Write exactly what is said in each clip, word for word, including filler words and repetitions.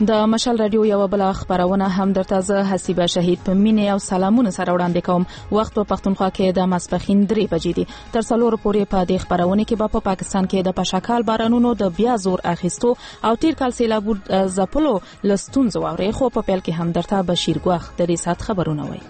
د مشال رادیو یو بل خبرونه هم درته زه حسیبه شهید په مینه او سلامونه سره وړاندې کوم. وخت په پښتونخوا کې د ماسپخین درې بجې دي. تر څلور پورې په دې خبرونه کې په پاکستان کې د پشکال بارانونو د بیا زور اخیستو او تیر کال سیلابو زپلو لستون زووري خو په پیل کې هم درته بشیر ګوخ د دې سات خبرونه وای.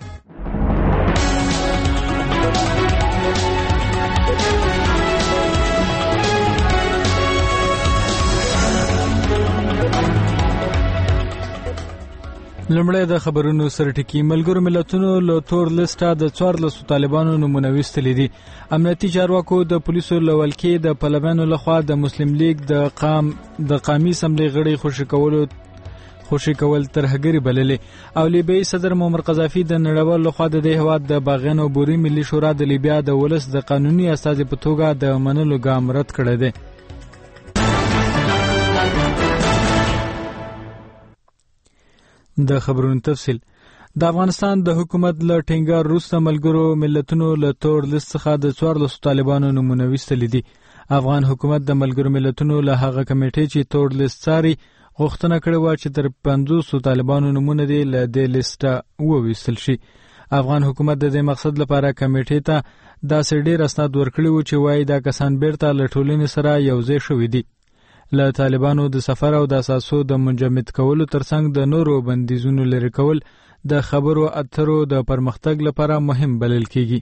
لمړی د خبرونو سرټکی. ملګرو ملتونو له تور لیسټه د څوارلسو طالبانو نمونه ویستلې دي. امنیتي چارواکو د پولیسو لولکې د پارلمان لخوا د مسلم لیگ د قام د قومي اسمبلی غړي خوشی کولو خوشی کول ترهګری بللې او لیبیایي صدر معمر قذافي د نړیوال لخوا د دې هواد د باغیانو بوري ملي شورا د لیبیا د ولس د قانوني استازي په توګه د منلو ګام رد کړی دی. د خبرونو تفصیل. د افغانستان د حکومت له ټینګار وروسته ملګرو ملتونو له تور لیست څخه د څوارلسو طالبانو نمونه ویستلې دي. افغان حکومت د ملګرو ملتونو له هغه کمیټې چې تور لیست څاري غوښتنه کړې و چې تر پنځوسو طالبانو نمونه دي له دې لیسټه وویستل شي. افغان حکومت د دې مقصد لپاره کمیټې ته داسې ډېر اسناد ورکړي وو چې وایي دا کسان بیرته له ټولنې سره یوځای شوي دي. له طالبانو د سفر او د اساسو د منجمد کولو ترڅنګ د نورو بندیزونو لري کول د خبرو اترو د پرمختګ لپاره مهم بلل کیږي.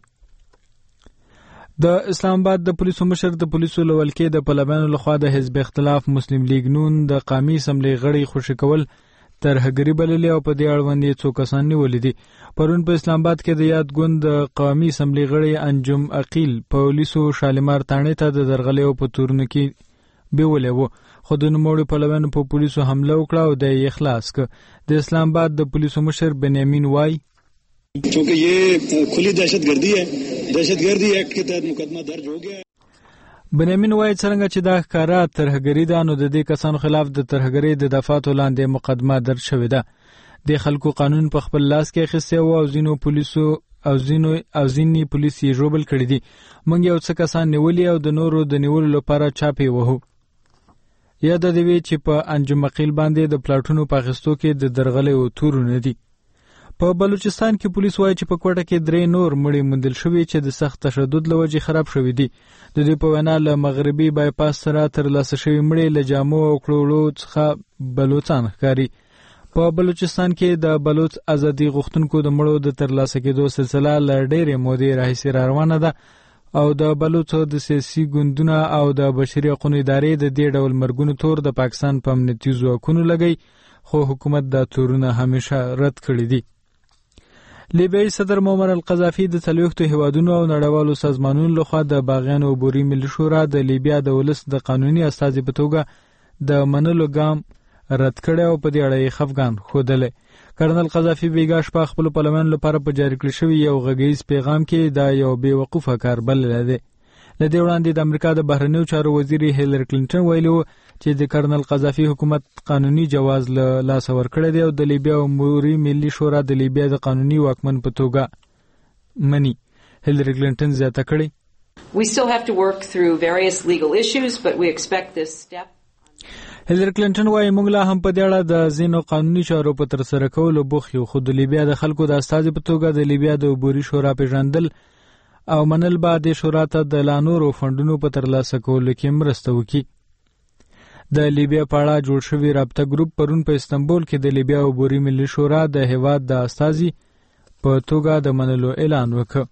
د اسلام آباد د پولیسو مشر د پولیسو لولکې د پارلمان لخوا د حزب اختلاف مسلم لیگ نون د قومي اسمبلی غړي خوشی کول ترهګری بللې او په دې اړوند څو کسان نیولې دي. پرون په اسلام آباد کې د یاد ګوند د قومي اسمبلی غړي انجم عقیل پولیسو شالمار تانې ته د درغلې او په تورن کې بیولې وو خو د نوموړي پارلمان په پولیسو حمله وکړه او د اخلاص ک. د اسلام آباد د پولیسو مشر بنیامین وای چونکہ یہ کھلی دہشت گردی ہے دہشت گردی ایکٹ کے تحت مقدمہ درج ہو گیا. بنیامین وای څنګه چې دا ښکارا ترهګری ده نو د دې کسانو خلاف د ترهګری د دفعاتو لاندې مقدمه درج شوې ده. د خلکو قانون په خپل لاس کې اخیستی و او ځینو پولیسو او ځینو او ځینی پولیس یې ژوبل کړي دي. موږ یو څه کسان نیولي او د نورو د نیولو لپاره چاپې وهو. یا د دوی چې په انجم عقیل باندې د پلاټونو په اخیستو کې د درغلې او تورونه دي. په بلوچستان کې پولیس وایي چې په کوټه کې درې نور مړي موندل شوي چې د سخت تشدد له وجې خراب شوي دي. د دوی په وینا له مغربي بایپاس سره ترلاسه شوي مړي له جامو او کړولو څخه بلوچستان ښکاري. په بلوچستان کې د بلوچ ازادي غوښتونکو د مړو د ترلاسه کېدو سلسله له ډېرې مودې راهیسې را روانه ده او د بلوچو د سیاسي ګوندونو او د بشري حقوقو ادارې د دې ډول مرګونو تور د پاکستان په امنیتي ځواکونو لګي خو حکومت دا تورونه همیشه رد کړي دي. لیبیایي صدر معمر القذافي د څلوېښتو هیوادونو او نړیوالو سازمانونو لخوا د باغیانو بوري ملي شورا د لیبیا د ولس د قانوني استازي په توګه د منلو ګام رد کړی او په دې اړه یې خفګان ښودلی. کرنل قذافي بیګا شپه خپل پارلمان لپاره په جاری کړی شوی یو غږیز پیغام کې دا یو بې وقوفه کار بللی دی. له دې وړاندې د امریکا د بهرنیو چارو وزیر هیلر کلینټن ویلي و چې د کرنل قذافي حکومت قانوني جواز له لاسه ورکړی دی او د لیبیا عمومي ملي شورا د لیبیا د قانوني واکمن په توګه مني. هیلر کلینټن زیاته کړې We still have to work through various legal issues, but we expect this step. هیلر کلینټن وایي موږ لا هم په دې اړه د ځینو قانوني چارو په ترسره کولو بوخت یو خو د لیبیا د خلکو د استازي په توګه د لیبیا د عبوري شورا پیژندل او منل به د شورا ته د لا نورو فنډونو په ترلاسه کولو کې مرسته وکړي. د لیبیا په اړه جوړ شوی رابطه ګروپ پرون په استنبول کې د لیبیا عبوري ملي شورا د هیواد د استازي په توګه د منلو اعلان وکړ.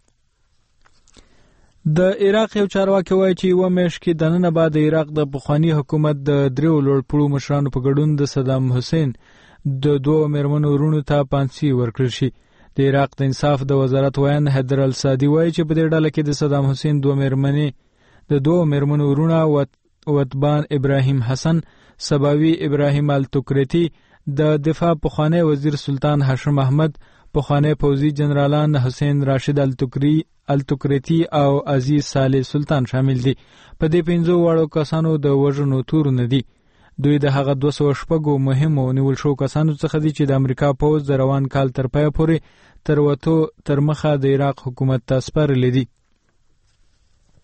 د عراق یو چارواکي وایي چې یوه میاشت کې دننه بعد د عراق د پخواني حکومت د دریو لوړپوړو مشرانو په ګډون د صدام حسین د دوو میرمنو وروڼو ته پانسي ورکړل شي. د عراق د انصاف د وزارت ویان حیدر السادي وایي چې په دې ډله کې د صدام حسین دوه میرمنې د دوو میرمنو وروڼه وطبان ابراهیم حسن، سباوي ابراهیم التکرتی، د دفاع پخوانی وزیر سلطان هاشم احمد، پخوانی پوځي جنرالان حسین راشد التکری التکرتی او عزیز صالح سلطان شامل دي. په دې پنځو واړو کسانو د وژنو تورونه دي. دوی د هغه دوه سوه شپږو مهمو نیول شو کسانو څخه دي چې د امریکا پوځ د روان کال تر پایه پورې تر وتو تر مخه د عراق حکومت ته سپارلي دي.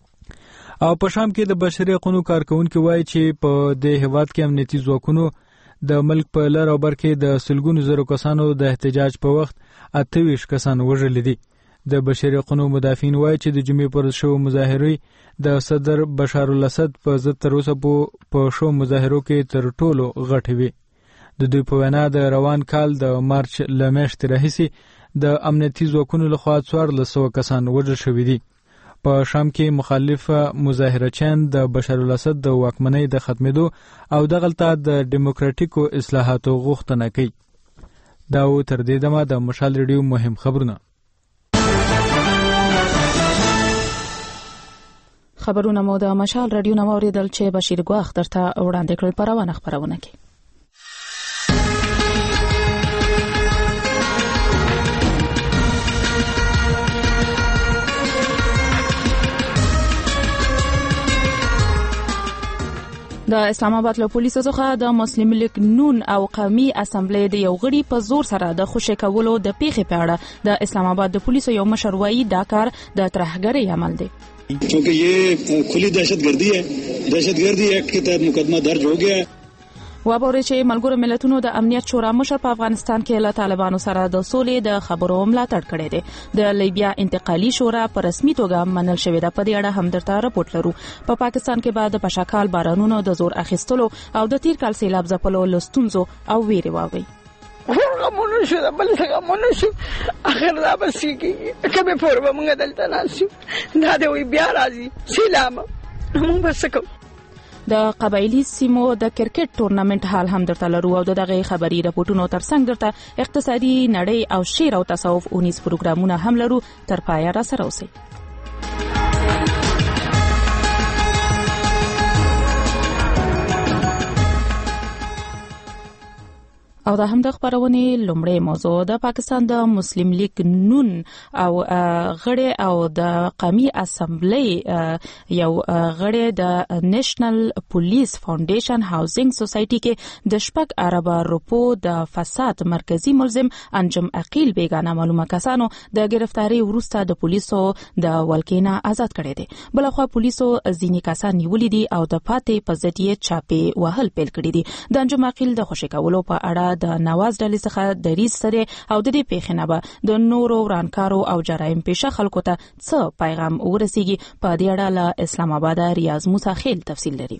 او په شام کې د بشري حقوقو کارکونکو وایي چې په دې هیواد کې امنیتي ځواکونو د ملک په لر او بر کې د سلګونو زرو کسانو د احتجاج په وخت اته ویشت کسان وژل دي. د بشري حقوقو مدافعین وایي چې د جمعې پر شو مظاهرې د صدر بشار الاسد په ضد تر اوسه په شو مظاهرو کې تر ټولو غټې وي. د دوی په وینا د روان کال د مارچ له میاشتې راهیسې د امنیتي ځواکونو لخوا څوارلس سوه کسان وژل شوي دي. په شام کې مخالفه مظاهرچیان د بشار الاسد د واکمنۍ د ختمېدو او دغلته د ډیموکراټیکو اصلاحاتو غوښتنه کوي. دا و تر دې دمه د مشال ریډیو مهم خبرونه. خبرونه مو د مشال رادیو نو اوریدل چې بشیر ګواخ درته وړاندې کړل په روانه خبرونه کې. د اسلام آباد له پولیسو څخه د مسلم لیگ نون او قومي اسمبلی د یو غړي په زور سره د خوشی کولو د پیښې په اړه د اسلام آباد د پولیسو یو مشر وایي دا کار د ترهګرۍ عمل دی. क्योंकि ये खुली दहशतगर्दी है. दहशतगर्दी एक्ट के तहत मुकदमा दर्ज हो गया है. وابوري چې ملګرو ملتونو د امنیت شورا مشر په افغانستان کې له طالبانو سره د سولې د خبرو ملاتړ کړی دی. د لیبیا انتقالي شورا په رسمي توګه منل شوې ده. په دې اړه هم درته راپورټ لرو. په پا پاکستان کې بعد د پشاکال بارانونو د زور اخیستلو او د تیر کال سیلاب ځپلو لستونزو او ویرې واوي. غمونو شو دا بل څه غمونو شو اخر دا بس کېږي کبه پورو موږ دلته ناسو دا دی وی بیا راځي سلام موږ بس کوو. د قبایلی سیمو د کرکټ ټورنمنت حال هم درته لرو او دغه خبري راپورټونو ترڅنګ درته اقتصادي نړۍ او شعر او تصوف اونیس پروګرامونه هم لرو. تر پایه را سره اوسئ. او دا هم د خبرونې لومړی موضوع د پاکستان د مسلم لیگ نون او غړي او د قومي اسمبلی یو غړي د نېشنل پولیس فاونډیشن هاوسینګ سوسایټي کې د شپږ اربه روپو د فساد مرکزی ملزم انجم عقیل بیگانه معلومه کسانو د گرفتاری وروسته د پولیسو د ولکینه آزاد کړي دي. بلخوا پولیسو ځینی کسان نیولې دي او د پاتې په ځدیه چاپی وهل پیل کړي دي. د انجم عقیل د خوشی کولو په اړه د نواز ډلې څخه د ریس سره او د دې پیښې نه به د نورو ورانکارو او جرایم پیشه خلکو ته څه پیغام ورسیږي. په دې اړه له اسلام آباد ریاض موسی خیل تفصیل لري.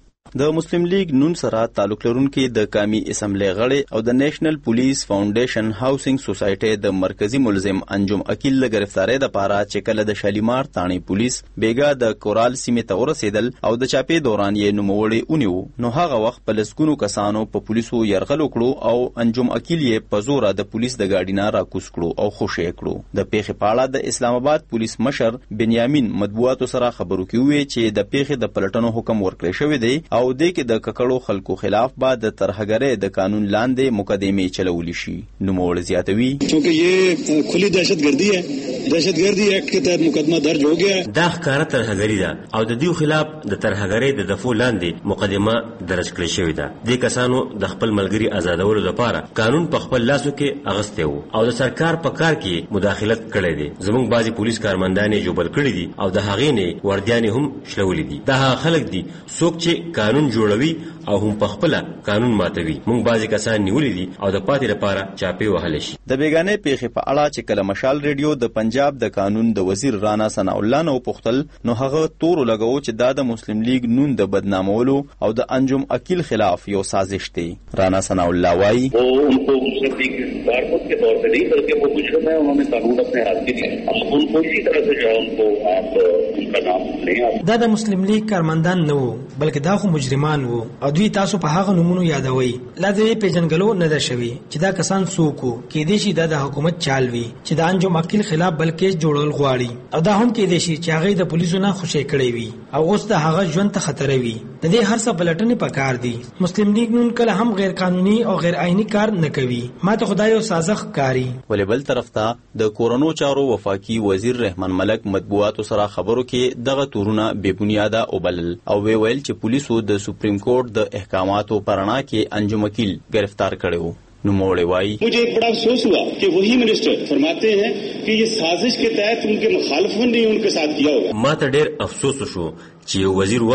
د مسلم لیگ نون سره تعلق لرونکي د قومي اسمبلی غړي او د نېشنل پولیس فاونډیشن هاوسینګ سوسایټي د مرکزی ملزم انجم عقیل له گرفتاری د پاره چې کله د شالیمار تانی پولیس بیګا د کورال سیمه ته ورسېدل او د چاپی دوران یې نوموړي اونیو نو هغه وخت په لسګونو کسانو په پولیسو يرغل وکړو او انجم عقیل یې په زور د پولیس د گاډي نه راکوس کړو او خوشی کړو. د پیښې په اړه د اسلام آباد پولیس مشر بنیامین مطبوعاتو سره خبرو کوي چې د پیښې د پلټنو حکم ورکړی شوی دی او د کې د ککړو خلکو خلاف بعد د ترهګرۍ د قانون لاندې مقدمه چلول شي. نو موږ زیاتوي چې یہ کھلی دہشتگردی ہے. دہشتگردی ایکٹ کے تحت مقدمہ درج ہو گیا ہے. دا ښکاره ترهګري ده او د دې خلاف د ترهګرۍ د دفعو لاندې مقدمه درج کړې شوې ده. د کسانو د خپل ملګری آزادولو لپاره قانون په خپل لاسو کې اغسته وو او د سرکار په کار کې مداخلت کړې دي. زموږ بعضي پولیس کارمندان جوبل کړي دي او د هغې نه وردیانې هم شلولې دي. دا خلک دي څوک چې قانون جوړوي او هم په خپل قانون ماتوي. موږ بعضی کسان نیولې دي او د پاتې لپاره چاپی وهل شي. د بیگانې پیښې په اړه چې کله مشال ریډیو د پنجاب د قانون د وزیر رانا ثنا الله نو پختل نو هغه تور لګاو چې دا د مسلم لیگ نون د بدنامولو او د انجم عقیل خلاف یو سازش دی. رانا ثنا الله وايي وہ ان کو مسلم لیگ بارکوٹ کے طور پہ نہیں بلکہ وہ کچھ ہے انہوں نے قانون اپنے ہاتھ میں لیا. اب ان کو اسی طرح سے جو ان کو آپ ان کا نام نہیں دا د مسلم لیگ کارمندان نه وو بلکې دا خو مجرمان وو او دوی تاسو په هغه نمونه یادوي. لا دې پیژنګلو نه ده شوی چې دا کسان څوک وو. کې دې شي دا د حکومت چالوي چې د انجم عقیل خلاف بلکې جوړول غواړي او دا هم کې دې شي چې هغه د پولیسو نه خوشی کړی وي او اوس د هغه ژوند ته خطر وي. د دې هر څه پلټنې پکار دي. مسلم لیگ نن کله هم غیر قانوني او غیر آئینی کار نه کوي. ما ته خدای او سازش کاری. ولې بل طرف ته د کورونو چارو وفاقي وزیر رحمان ملک مطبوعاتو سره خبرو کې دغه تورونه بے بنیاده او بلل او وی ویل چې پولیسو د سپریم کورٹ د احکاماتو پرانا کې انجم عقیل گرفتار کړو. نموڑے وائی مجھے ایک بڑا افسوس ہوا کہ وہی منسٹر فرماتے ہیں کہ یہ سازش کے تحت ان کے مخالفوں نے ان کے ساتھ کیا ہوگا. ما ته ډېر افسوس شو چې وزیر وای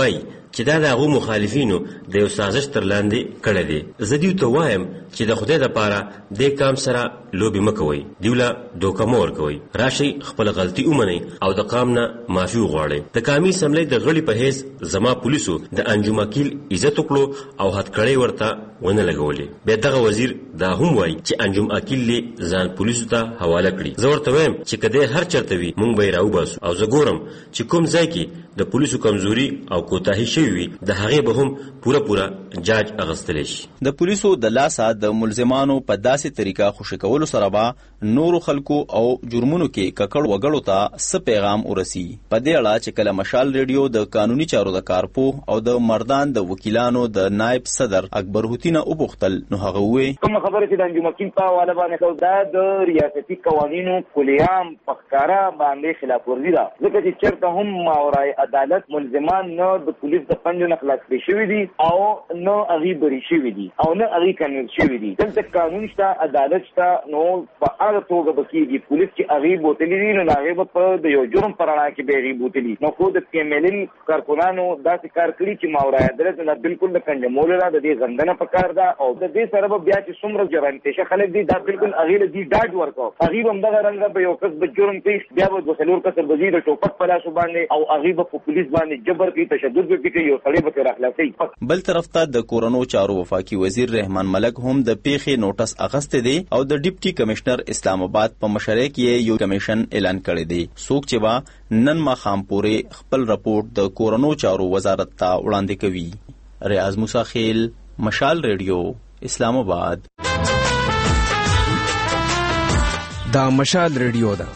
چې دا د هغو مخالفینو د یو سازش تر لاندې کړی دی. زه دیو ته وایم چې د خدای دپاره دې کام سره لوبې مه کوئ، دیو له دوکه مه ورکوئ، راشئ خپله غلطي ومنئ او د قام نه معافي وغواړئ. د قامي اسمبلۍ د غړي په حیث زما پولیسو د انجم اکیل عزت وکړو او هتکړۍ ورته ونه لګولې. بیا دغه وزیر دا هم وایي چې انجم اکیل یې ځان پولیسو ته حواله کړي. زه ورته وایم چې که دی هر چېرته وي موږ به یې راوباسو او زه ګورم چې کوم ځای کې د پولیسو کمزوري او کوتاهي شوي وي د هغې به هم پوره پوره جاج اخیستلی شي. د پولیسو د لاسه د ملزمانو په داسې طریقه خوشي کولو سره به نورو خلکو او جرمونو کې ککړ وګړو ته څه پیغام ورسي. په دې اړه چې کله مشال ریډیو د قانوني چارو د کارپوه او د مردان د وکیلانو د نائب صدر اکبر هوتي نه وپوښتل نو هغه وویل کوم خبره چې د انجم اکیل په حواله باندې کوو دا د ریاستي قوانینو کلیام په ښکاره باندې خلاف ورزي ده، ځکه چې چېرته هم ماورای عدالت ملزمان نه د پولیس د پنجو نه خلاص کړي شوي دي او نه هغوی بري شوي دي او نه هغوی کنویل شوي دي. دلته قانون شته، عدالت شته، نو په هغه توګه به کېږي. پولیس چې هغوی بوتلي دي نو هغوی به په د یو جرم په رڼا کې به هغوی بوتلي. نو خو د پي ایم ایل ایل کارکونانو داسې کار کړي چې ماورای عدالت نه بالکل د کنجمولو ده، د دې غندنه پکار ده او د دې سره به بیا چې څومره جرم پیشه خلک دي دا بالکل هغوی له دې ډاډ ورکوه. هغوی به همدغه رنګه به یو کس به جرم کوي، بیا به دوه څلور کسه به ځي د ټوپک په لاسو باندې او هغوی به په پولیس باندې جبر کوي، تشدد به کوي، یو سړی به ترې راخلاصوي. بل طرف ته د کورونو چارو وفاقي وزیر رحمان ملک هم د پیښې نوټس اخیستی دی او د ډیپټي کمشنر اسلام آباد په مشرۍ کې یو کمیشن اعلان کړی دی څوک چې به نن ماښام پورې خپل رپورټ د کورونو چارو وزارت ته وړاندې کوي. ریاض موسی خیل، مشال ریډیو، اسلام آباد. دا مشال ریډیو ده.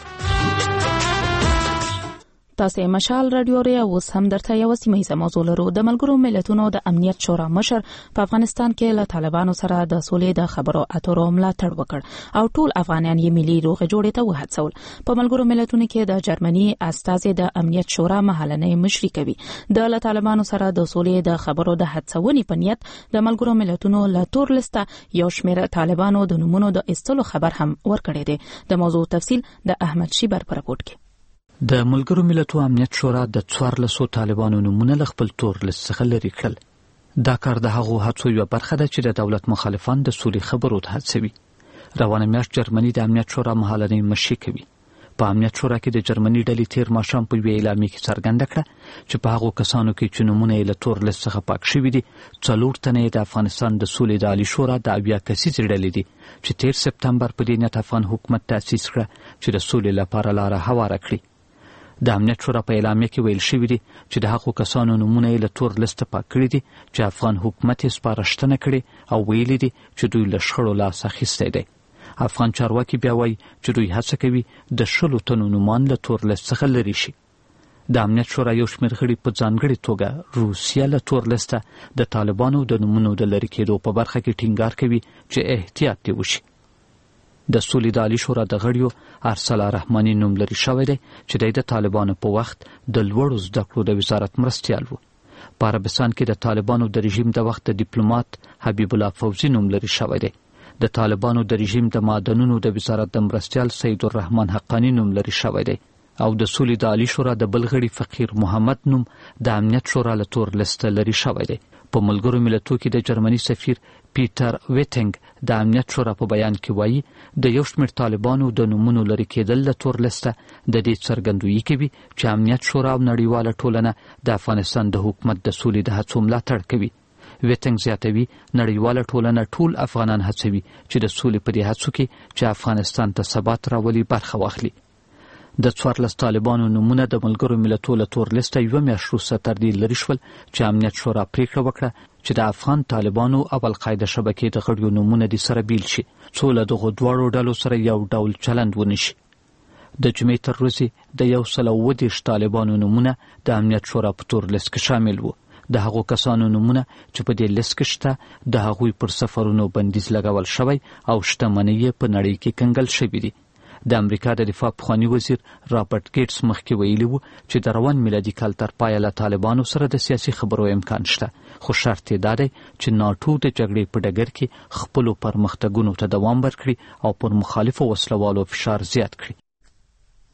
تاسو مشال رادیو ری اوس هم درته یو سیمه ایزه موضوع لرو. د ملګرو ملتونو د امنیت شورا مشر په افغانستان کې له طالبانو سره د سولې د خبرو اترو ملاتړ وکړ او ټول افغانان یې ملي روغې جوړې ته وهڅول. په ملګرو ملتونو کې د جرمني استازي د امنیت شورا محلنۍ مشري کوي. د له طالبانو سره د سولې د خبرو د هڅونې په نیت د ملګرو ملتونو له تور لسته یو شمېر طالبانو د نومونو د ایستلو خبر هم ورکړی دی. د موضوع تفصیل د احمد شیبر پر راپورټ کې. د ملګرو ملتونو امنیت شورا د څوارلسو طالبانو نومونه له خپل تور لیست څخه لرې کړل. دا کار د هغو هڅو یوه برخه ده چې د دولت مخالفان د سولې خبرو ته هڅوي. روانه میاشت جرمني د امنیت شورا محلنۍ مشري کوي. په امنیت شورا کې د جرمني ډلې تیر ماښام په یوې اعلامیه کې څرګنده کړه چې په هغو کسانو کې چې نومونه یې له تور لیست څخه پاک شوي دي څلور تنه د افغانستان د سولې د عالي شورا د اویا کسیزې ډلې دي چې تیر سپتمبر په دې نیت افغان حکومت تاسیس کړه چې د سولې لپاره لاره هواره کړي. د امنیت شورا په اعلامیه کې ویل شوي دي چې د هغو کسانو نومونه یې له تور لیسته پاک کړي دي چې افغان حکومت یې سپارښتنه کړې او ویلي دي چې دوی له شخړو لاس اخیستی دی. افغان چارواکي بیا وایي چې دوی هڅه کوي د شلو تنو نومان له تور لیست څخه لرې شي. د امنیت شورا یو شمېر غړي په ځانګړې توګه روسیه له تور لیسته د طالبانو د نومونو د لرې کېدو په برخه کې ټینګار کوي چې احتیاط دې وشي. د سولې د عالي شورا د غړیو ارسلا رحماني نوم لري شوی دی چې د طالبانو په وخت د لوړو زده کړو د وزارت مرستیال و. په عربستان کې د طالبانو د رژیم د وخت د ډیپلوماټ حبیب الله فوزي نوم لري شوی دی. د طالبانو د رژیم د معدنونو د وزارت د مرستیال سید الرحمن حقانی نوم لري شوی دی او د سولې د عالي شورا د بل غړي فقیر محمد نوم د امنیت شورا له تور لیسته لري شوی دی. په ملګرو ملتونو کې د جرمني سفیر پیټر ویټنګ د امنیت شورا په بیان کې وایي د یو شمېر طالبانو د نومونو لرې کېدل له تور لیسته د دې څرګندویي کوي چې امنیت شورا او نړیواله ټولنه د افغانستان د حکومت د سولې د هڅو ملاتړ کوي. ویټنګ زیاتوي نړیواله ټولنه ټول افغانان هڅوي چې د سولې په دې هڅو کې چې افغانستان ته ثبات راولي برخه واخلي. د څوارلس طالبانو نومونه د ملګرو ملتونو له تور لیسته یوه میاشت وروسته تر دې لرې شول چې امنیت شورا پریکړه وکړه چې د افغان طالبانو او القاعده شبکې د غړیو نومونه دې سره بیل شي څو له دغو دواړو ډلو سره یو ډول چلند ونه شي. د جمعې تر ورځې د یو سل او اووه دېرش طالبانو نومونه د امنیت شورا په تور لیست کې شامل وو. د هغو کسانو نومونه چې په دې لیست کې شته د هغوی پر سفرونو بندیز لګول شوی او شتمنۍ یې په نړۍ کې کنګل شوي دي. د امریکا د دفاع پخوانی وزیر رابرټ ګیټس مخکې ویلي وو چې د روان میلادي کال تر پایه له طالبانو سره د سیاسي خبرو امکان شته خو شرط یې دا دی چې ناټو د جګړې په ډګر کې خپلو پرمختګونو ته دوام ورکړي او پر مخالفو وسلوالو فشار زیات کړي.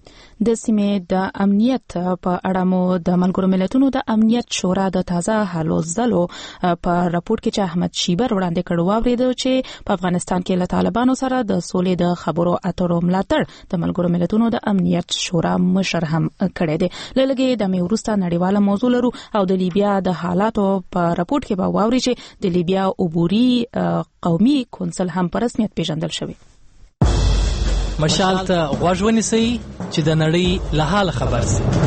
د سیمې د امنیت په اړه مو د ملګرو ملتونو د امنیت شورا د تازه حالو زلو په راپور کې چې احمد شیبر وړاندې کړو واورید چې په افغانستان کې له طالبانو سره د سولې د خبرو اترو ملاتړ د ملګرو ملتونو د امنیت شورا مشر هم کړی دی. لږه د میورستا نړیواله موضوع لرو او د لیبیا د حالاتو په راپور کې به واوري چې د لیبیا عبوري قومي کونسل هم په رسمیت پیژندل شوی. مشال ته غوږ ونیسئ چې د نړۍ له حال خبر شئ.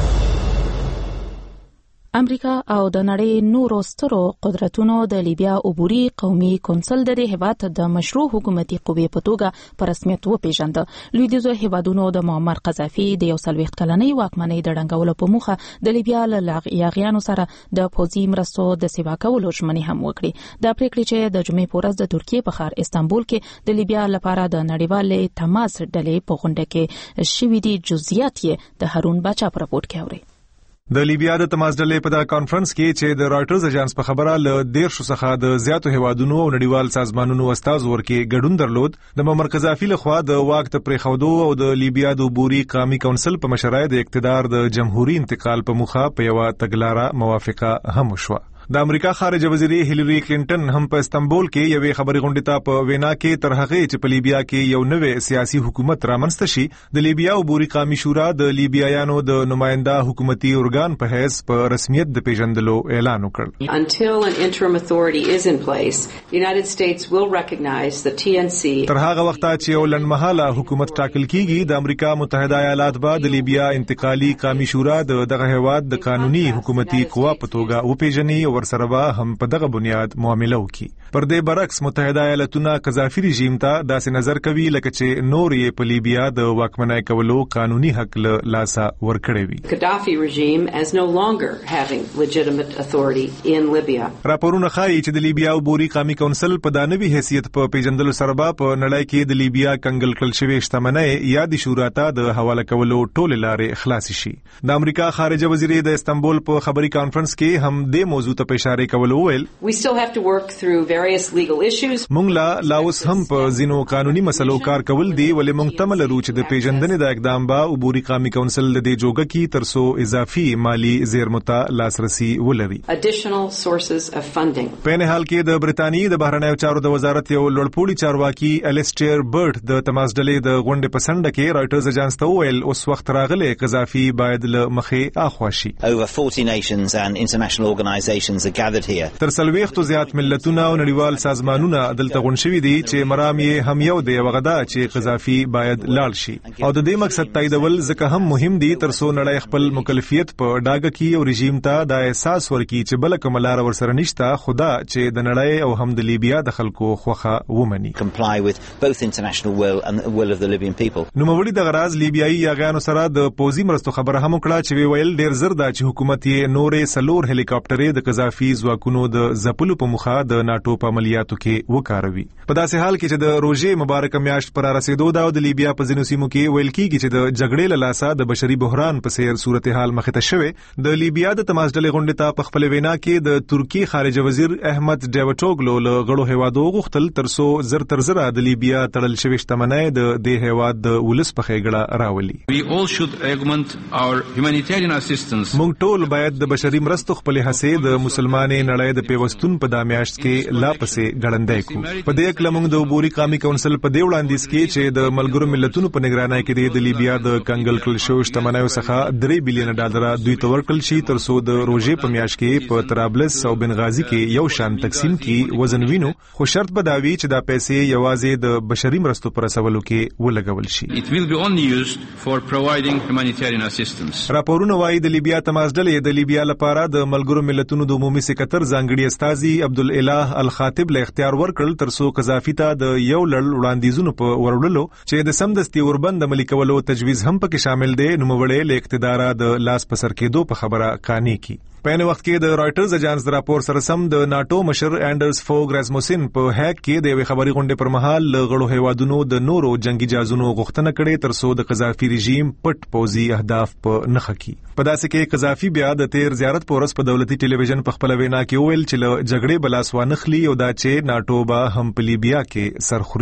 امریکا او د نړۍ نورو سترو قدرتونو د لیبیا عبوري قومي کونسل د هیواد د مشروع حکومتي قوې په توګه په رسمیت وپیژند. لویدیځو هیوادونو د معمر قذافي د یو سلويخت کلنۍ واکمنۍ د ډنګولو په موخه د لیبیا له یاغیانو سره د پوځي مرستو د سیوا کولو ژمنې هم وکړي. د پریکړې چې د جمعې په ورځ د ترکیې په ښار استانبول کې د لیبیا لپاره د نړیوالې تماس ډلې په غونډه کې شوې دي جزئیات یې د هارون باچا په راپور کې اوري. د لیبیا د تماس ډلې په د کانفرنس کې چې د رائټرز اژانس په خبره ل دیرشو څخه د زیاتو هیوادونو او نړیوال سازمانونو استاد ورکې ګډون درلود. د معمر قذافي لخوا د واک ته پریښودو او د لیبیا د عبوري قومي کونسل په مشرۍ د اقتدار د جمهوریت انتقال په مخه په یو تګلاره موافقه هم شوه. د امریکا خارجه وزیري هیلری کلینټن هم په استانبول کې یوې خبري غونډې ته په وینا کې تر هغه چې په لیبیا کې یو نوې سیاسي حکومت رامنځته شي د لیبیا عبوري قومي شورا د لیبیایانو د نماینده حکومتي ارګان په حیث په رسمیت د پیژندلو اعلان وکړ. Until an interim authority is in place, the United States will recognize the T N C. تر هغه وخت چې یو لنډمهاله حکومت ټاکل کیږي د امریکا متحده ایالات به د لیبیا انتقالي قومي شورا د دغه هیواد د قانوني حکومتي قوا په توګه وپیژني ورسره به هم په دغه بنیاد معامله وکړي. پر دې برعکس متحده ایالاتونه قذافي رژیم ته داسې نظر کوي لکه چې نور یې په لیبیا د واکمنۍ کولو قانوني حق له لاسه ورکړی وي. Gaddafi regime as no longer having legitimate authority in Libya. راپورونه ښایي چې د لیبیا عبوري قومي کونسل په دانوي حیثیت په پیژندلو سره به په نړۍ کې د لیبیا کنګل کړل شوې شتمنۍ یا د شورا ته د حواله کولو ټول لارې خلاص شي. د امریکا خارجه وزیر د استانبول په خبري کانفرنس کې هم د موضوع ته اشاره کولو ویل. We still have to work through various legal issues. مونږ لا لاوس هم په ځینو قانوني مسلو کار کول دي ولې مونږ تمل لرو چې د پیژندنې د اقدام با عبوري قومي کونسل د دې جوګه کې ترسو اضافي مالی زیرمتا لاسرسي ولري. Additional sources of funding. په نه حال کې د برتانیې د بهرنیو چارو د وزارت یو لوړپوړي چارواکي الیسټر برټ د تماس ډلې د غونډې په سنډه کې رائټرز اژانس ته ویل اوس وخت راغلی قذافي باید له مخې اخوا شي. Over forty nations and international organizations are gathered here. تر څلوېښتو زیات ملتونه او نړیوال سازمانونه دلته غونډ شوي دي چې مرام یې هم یو دی وغدا چې قذافي باید لاړ شي او د دې مقصد تاییدول ځکه هم مهم دي تر څو نړۍ خپل مکلفیت په ډاګه کې او رژیم ته د احساس ورکړي چې بل کوم لار ورسره نشته خدا چې د نړۍ او هم د لیبیا د خلکو خوخه ومني. Comply with both international will and the will of the Libyan people. نو مولي د غراز لیبیایي یاغانو سره د پوزي مرستو خبره هم وکړه چې ویل ډیر زر دا چې حکومت یې نورې سلور هلیکاپټرې د قذافي ځواکونو د زپلو په مخه د ناتو په عملیاتو کې وکاروي. په داسې حال کې چې د روژې مبارک میاشت پر رسیدو دا د لیبیا په ځینو سیمو کې ویل کیږي چې د جګړې له لاسه د بشري بحران په څیر صورتحال مخ ته شوه. د لیبیا د تماس ډلې غونډې ته په خپل وینا کې د ترکی خارجه وزیر احمد ډیوټوګلو له غړو هیوادو غوښتل ترسو زر تر زر د لیبیا تړل شوی شتمنۍ د دې هیواد د ولس په خېګړه راولي. We all should augment our humanitarian assistance. موږ ټول باید د بشري مرستو خپل هڅې د مسلمانې نړۍ د پیوستون په د میاشت کې لا پسې ګړندای کو. په دې کې موږ د عبوري قومي کونسل په دې وړاندیز کې چې د ملګرو ملتونو په نگرانۍ کې د لیبیا د کنګل کړل شوی شتمنیو څخه درې بلین ډالر دوی ته ورکړل شي تر څو د روژې په میاشت کې په طرابلس او بنغازي کې یو شان تقسیم کې وزن وینو خو شرط بداوي چې دا پیسې یوازې د بشري مرستو پر رسولو کې ولګول شي. It will be only used for providing humanitarian assistance. راپورونه وايي د لیبیا تماس ډلې د لیبیا لپاره د ملګرو ملتونو د عمومي سکرټر ځانګړي استاذي عبدالاله الخاطب له اختیار ورکړل تر څو قذافي ته د یو لړ وړاندیزونو په وروللو چې د سمدستي اوربند عملي کولو تجویز هم پکې شامل دی نو وړې له اقتدار د لاس په سر کېدو په خبره کانی کی. په نو وخت کې د رائټرز اژانس د راپور سره سم د ناتو مشر انډرز فوګ راسموسن په هک کې د خبري غونډې پر مهال غړو هیوادونو د نورو جنگي جازونو غوښتنه کړې تر څو د قذافي رژیم پټ پوزي اهداف په نخ کې. په داسې کې قذافي بیا د تیر زیارت پورس په دولتي ټلویزیون په خپل وینا کې ویل چې له جګړې بلاسوانه خلی او دا چې ناتو به هم په لیبیا کې سرخوري.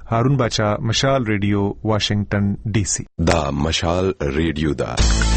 هارون باچا، مشال ریډیو، واشنگټن ډي سي. دا مشال ریډیو دا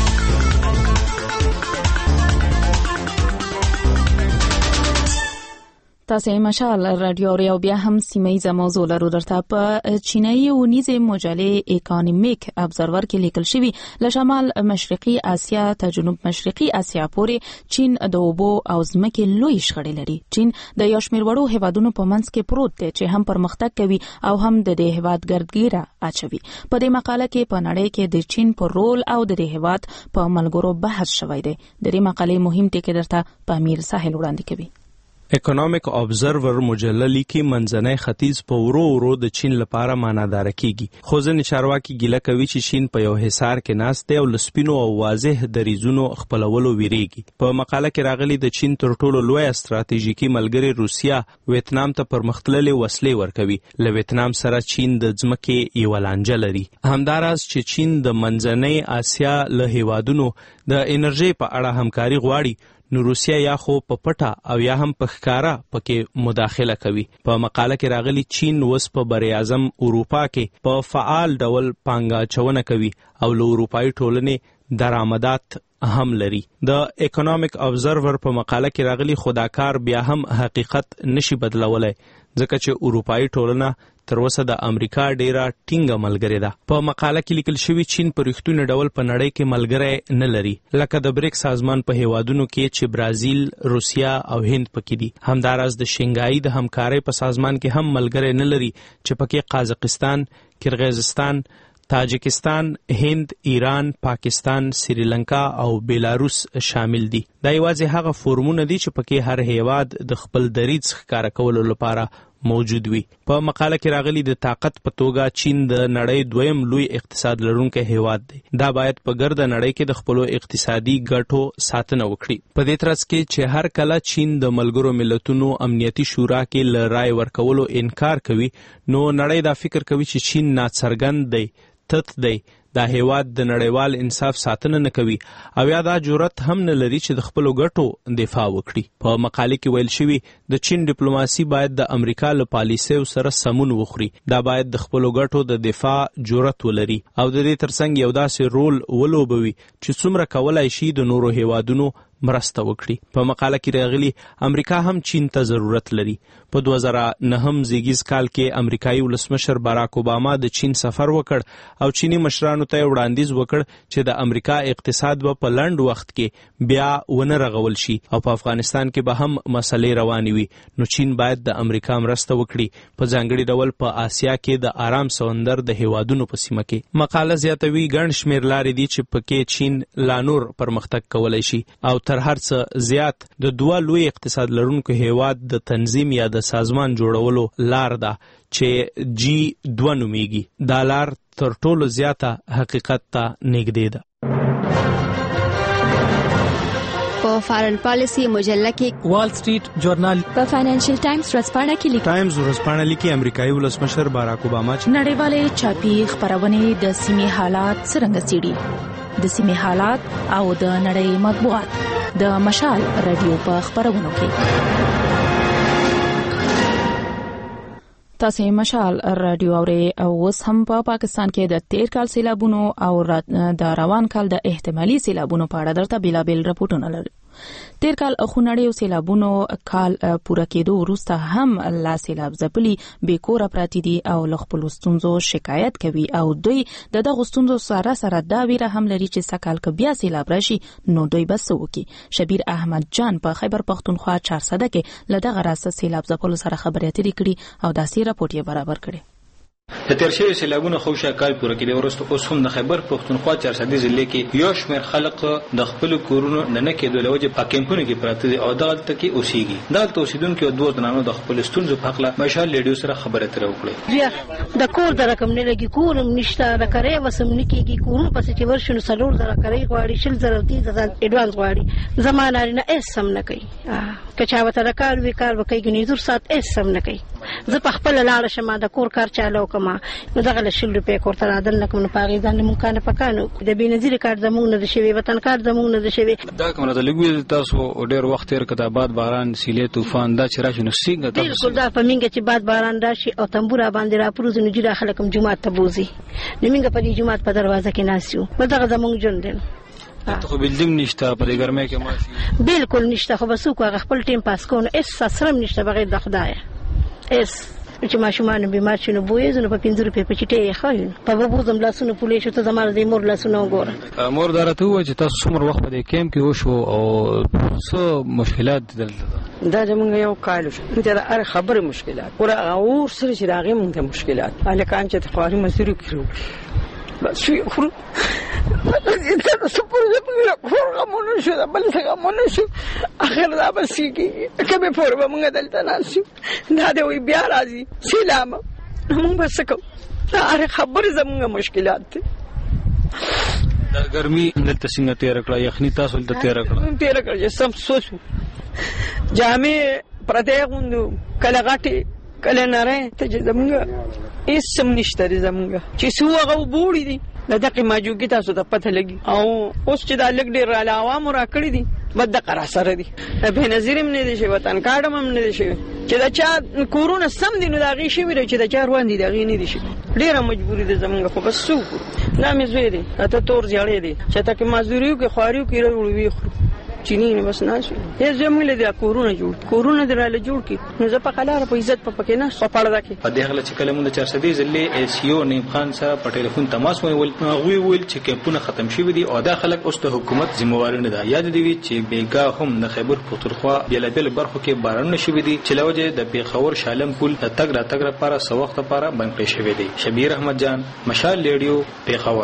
تاسو مشال رادیو ریو بیا هم سیمه موضوع لرو. درته په چینایي ونیزه مجله اکونومیک ابزرور کې لیکل شوی له شمال مشرقي اسیا ته جنوب مشرقي اسیا پورې چین د اوبو او ځمکې لوی شخړې لري. چین د یو شمېر وړو هیوادونو په منځ کې پروت دی چې هم پرمختګ کوي او هم د دې هیواد ګردګیره اچوي. په دې مقاله کې په نړۍ کې د چین په رول او د دې هیواد په ملګرو بحث شوی دی. د دې مقالې مهم ټکي درته په امیر ساحل وړاندې کوي. اکونومیک ابزرور مجله لیکي منځنی ختیځ په ورو ورو د چین لپاره معنادار کیږي. خو ځینې چارواکي ګیله کوي چې چین په یو حصار کې ناست دی او له سپینو او واضح دریځونو خپلولو ویریږي. په مقاله کې راغلي د چین تر ټولو لویه ستراتیژیکي ملګرې روسیا ویتنام ته پرمختللې وسلې ورکوي. له ویتنام سره چین د ځمکې یوه لانجه لري. همداراز چې چین د منځنۍ اسیا له هیوادونو د انرژي په اړه همکاري غواړي، نو روسیا یا خو په پټه او یا هم په ښکاره پکې مداخله کوي. په مقاله کې راغلي چین اوس په بر اعظم اروپا کې په فعال ډول پانګه اچونه کوي او له اروپایي ټولنې درآمدات هم لري. د اکونومیک ابزرور په مقاله کې راغلي خداکار بیا هم حقیقت نشي بدلولای، ځکه چې اروپایي ټولنه تر اوسه د امریکا ډیره ټینګه ملګری ده. په مقاله کې لیکل شوی چین په رښتوني ډول په نړۍ کې ملګری نه لري، لکه د بریکس سازمان په هیوادونو کې چې برازیل، روسیا او هند پکې دي. همداراز د شنګای د همکارۍ په سازمان کې هم ملګری نه لري چې پکې قازقستان، کرغیزستان، تاجکستان، هند، ایران، پاکستان، سریلانکا او بیلاروس شامل دي. دا یوازې هغه فورمونه دي چې پکې هر هیواد د خپل دریځ ښکاره کولو لپاره موجود وي. په مقاله کې راغلي د طاقت په توګه چین د نړۍ دویم لوی اقتصاد لرونکی هیواد دی. دا باید په ګرده نړۍ کې د خپلو اقتصادي ګټو ساتنه وکړي. په دې ترڅ کې چې هر کله چین د ملګرو ملتونو امنیتي شورا کې له رای ورکولو انکار کوي، نو نړۍ دا فکر کوي چې چین ناڅرګند دی، تت دی، دا هیواد د نړیوال انصاف ساتنه نه کوي او یا دا جرأت هم نه لري چې د خپلو ګټو دفاع وکړي. په مقاله کې ویل شوي د چین ډیپلوماسي باید د امریکا له پالیسیو سره سمون وخوري. دا باید د خپلو ګټو د دفاع جرأت ولري او د دې ترڅنګ یو داسې رول ولوبوي چې څومره کولای شي د نورو هیوادونو مرسته وکړي. په مقاله کې راغلي امریکا هم چین ته ضرورت لري. په دوه زره نهم زیږیز کال کې امریکایي ولسمشر باراک اوباما د چین سفر وکړ او چینی مشرانو ته وړاندیز وکړ چې د امریکا اقتصاد به په لنډ وخت کې بیا ونه رغول شي او په افغانستان کې به هم مسلې روانې وي. نو چین باید د امریکا مرسته وکړي، په ځانګړي ډول په آسیا کې د آرام سمندر د هیوادونو په سیمه کې. مقاله زیاتوي ګڼ شمېر لارې دي چې پکې چین لا نور پرمختګ کولی شي او تر هر څه زیات د دوه لوی اقتصاد لرونکو هیواد د تنظیم یا د سازمان جوړولو لار ده چې جی دوه نومیږي. دا لار تر ټولو زیاته حقیقت ته نږدې ده. په فارن پالیسی مجله کې وال سټریټ جورنال، په فاینانشل ټایمز ورځپاڼه کې لیکي ټایمز ورځپاڼه لیکي امریکایي ولسمشر باراک اوباما چې نړیوالې چاپی خبرونه د سیمې حالات څرنګه څېړي، د سیمې حالات او د نړۍ مطبوعات د مشال رادیو په خبرونو کې. تاسو مشال رادیو اوري او اوس هم په پا پاکستان کې د تیر کال سیلابونو او د روان کال د احتمالي سیلابونو په اړه درته بیلابل راپورټونه لري. تیر کال خونړیو او سیلابونو کال پوره کېدو وروسته هم لا سیلاب ځپلي بې کوره پراته دي او له خپلو ستونزو شکایت کوي او دوی د دغو ستونزو سره سره دا ویره هم لري چې سږ کال بیا سیلاب راشي نو دوی به څه وکړي. شبیر احمد جان په خیبر پښتونخوا چارسده کې له دغه راسته سیلاب ځپلو سره خبرې اترې کړي او داسې راپورټ یې برابر کړی. د تیر شوي سیلابونو خوشا کال پوره کېدو وروسته اوس هم د خیبر پښتونخوا چارسده ضلع کې یو شمېر خلک د خپلو کورونو نه نه کېدو له وجې په کیمپونو کې پراته دي او دلته کې اوسېږي. دلته اوسېدونکو دوه تنانو د خپلو ستونزو په هکله مشال ریډیو سره خبرې اترې وکړې. د کور د رقم نه لګي، کور هم نشته، د کرایې وسم نه کېږي. کورونه پسې چې ورشو نو څلور زره کرایې غواړي، شل زره دي د اډوانس غواړي. زما نارینه هېڅ سم نه کوي، که چا ورته د کار وي کار به کوي، ګنې زور ساعت هېڅ سم نه کوي. زه په خپل لاړ شم د کور کار چالو کما نو دغه شل روپې کور ته راځل نکم نو پاغي ځان مونږ کنه پکانو د بینظیر کارت زمونږ نه شوی وطن کارت زمونږ نه شوی دا کومه د لګوي تاسو ډېر وخت تیر کړه بعد باران سیلې طوفان دا چې راشي نو څنګه تاسو بالکل دا په منګه چې بعد باران راشي او تنبور باندې را پروز نو جوړه خلکم جمعه ته بوزي نو منګه په دې جمعه په دروازه کې ناسیو مدغه زمونږ جون دي ته خو بلډینګ نشته په دې ګرمه کې ماشي بالکل نشته خو بس کو خپل ټیم پاس کوو اس سسرم نشته بغیر د خدای اس چې ماشومان بیمار شونه بوې زنه په پنځه روپې په چټې خاين په بوزم لاسونه پولیسو ته زماره د مور لاسونه وګوره مور درته و چې تاسو څومره وخت په دې کیمپ کې وشو او څه مشکلات دلته دا زمونږ یو کال شو دا هر خبره مشکلات ور اور سره چې راغی مونږ ته مشکلات الکان چې خواري مزدوري کړو بس شو خو انسان سپور زپګه خورغه مونږ شو بل څنګه مونږ شو اخر دا بس کې کبه پور مونږ دلته ناسو دا دی وی بیا راځي سلام مونږ بس کو دا هر خبره زمونږ مشکلات دي دا ګرمي دلته څنګه تیر کړه یخني تاسو دلته تیر کړه تیر کړه سم سوچو جامې پرته غوندو کله غټي کله نره ته زمونږ اسم نشته زمونږ چې سوغه وبوړي دي دغه ماجوګي تاسو ته پته لګي او اوس چې دا لګ ډیر را عوام را کړی دي بد قرار سره دي به نظر هم نه دي شي وطن کارډم هم نه دي شي چې دا چا کورونا سم دي نو دا غي شي ویل چې دا چا روان دي دا غي نه دي شي ډیره مجبوری دي زمونږ خو بس سو دا مې زوی دي اته تور ځړې دي چې تا کې مزدوریو کې خواریو کې وروي خو چینی نه بس نه شي هیڅ زموږ له کورونا جوړ کورونا دراله جوړ کی نو زه په خلاره په عزت په پکې نه خو پړدا کی په دې غل چې کلمونه چار سدي ځلې ای سی او نیم خان سره په ټلیفون تماس ونیول غوي ویل چې کمپونه ختم شوی دي او دا خلک اوس د حکومت ذمہوار نه ده یاد دی چې بیګا هم د خیبر پختونخوا بل بل برخو کې باران شوی دي چې لوجه د پیښور شالم پل د تګ را تګ لپاره سو وخت لپاره بند کړی شوی دی شبیر احمد جان مشال ریډیو پیښور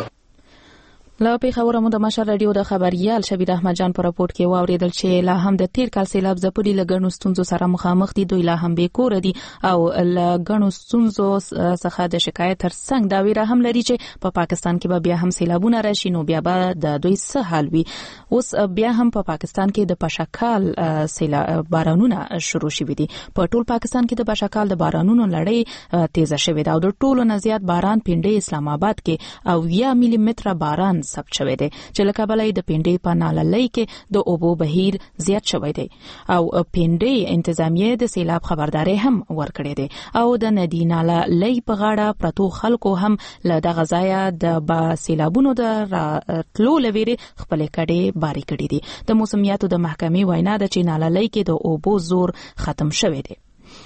لا پیښور مو د مشر رادیو د خبريال شبیر احمد جان په راپورټ کې واوریدل چې لا هم د تیر کال سیلاب زپړي لګڼو ستونزو سره مخامخ دي دوی لا هم به کور دي او لګڼو ستونزو څخه د شکایت تر څنګ دا ویره هم لري چې په پا پاکستان کې به بیا هم سیلابونه راشي نو بیا به د دوی څه حال وي اوس بیا هم په پا پاکستان کې د پشکال سیلاب بارانونه شروع شوي دي په ټول پاکستان کې د پشکال د بارانونو لړۍ تیزه شوې ده او د ټولو نه زیات باران پنډي اسلام آباد کې او یا ملي متره باران ثبت شوی دی چې لکه بلای د پنډي په ناللۍ کې د اوبو بهیر زیات شوی دی او پنډي انتظامیه د سیلاب خبرداري هم ورکړې دی او د ندی ناللۍ په غاړه پرتو خلکو هم له دغه ځای د با سیلابونو د راتلو لويري خپل کډې باری کړې دي د موسمیاتو د محکمې وینا ده چې ناللۍ کې د اوبو زور ختم شوی دی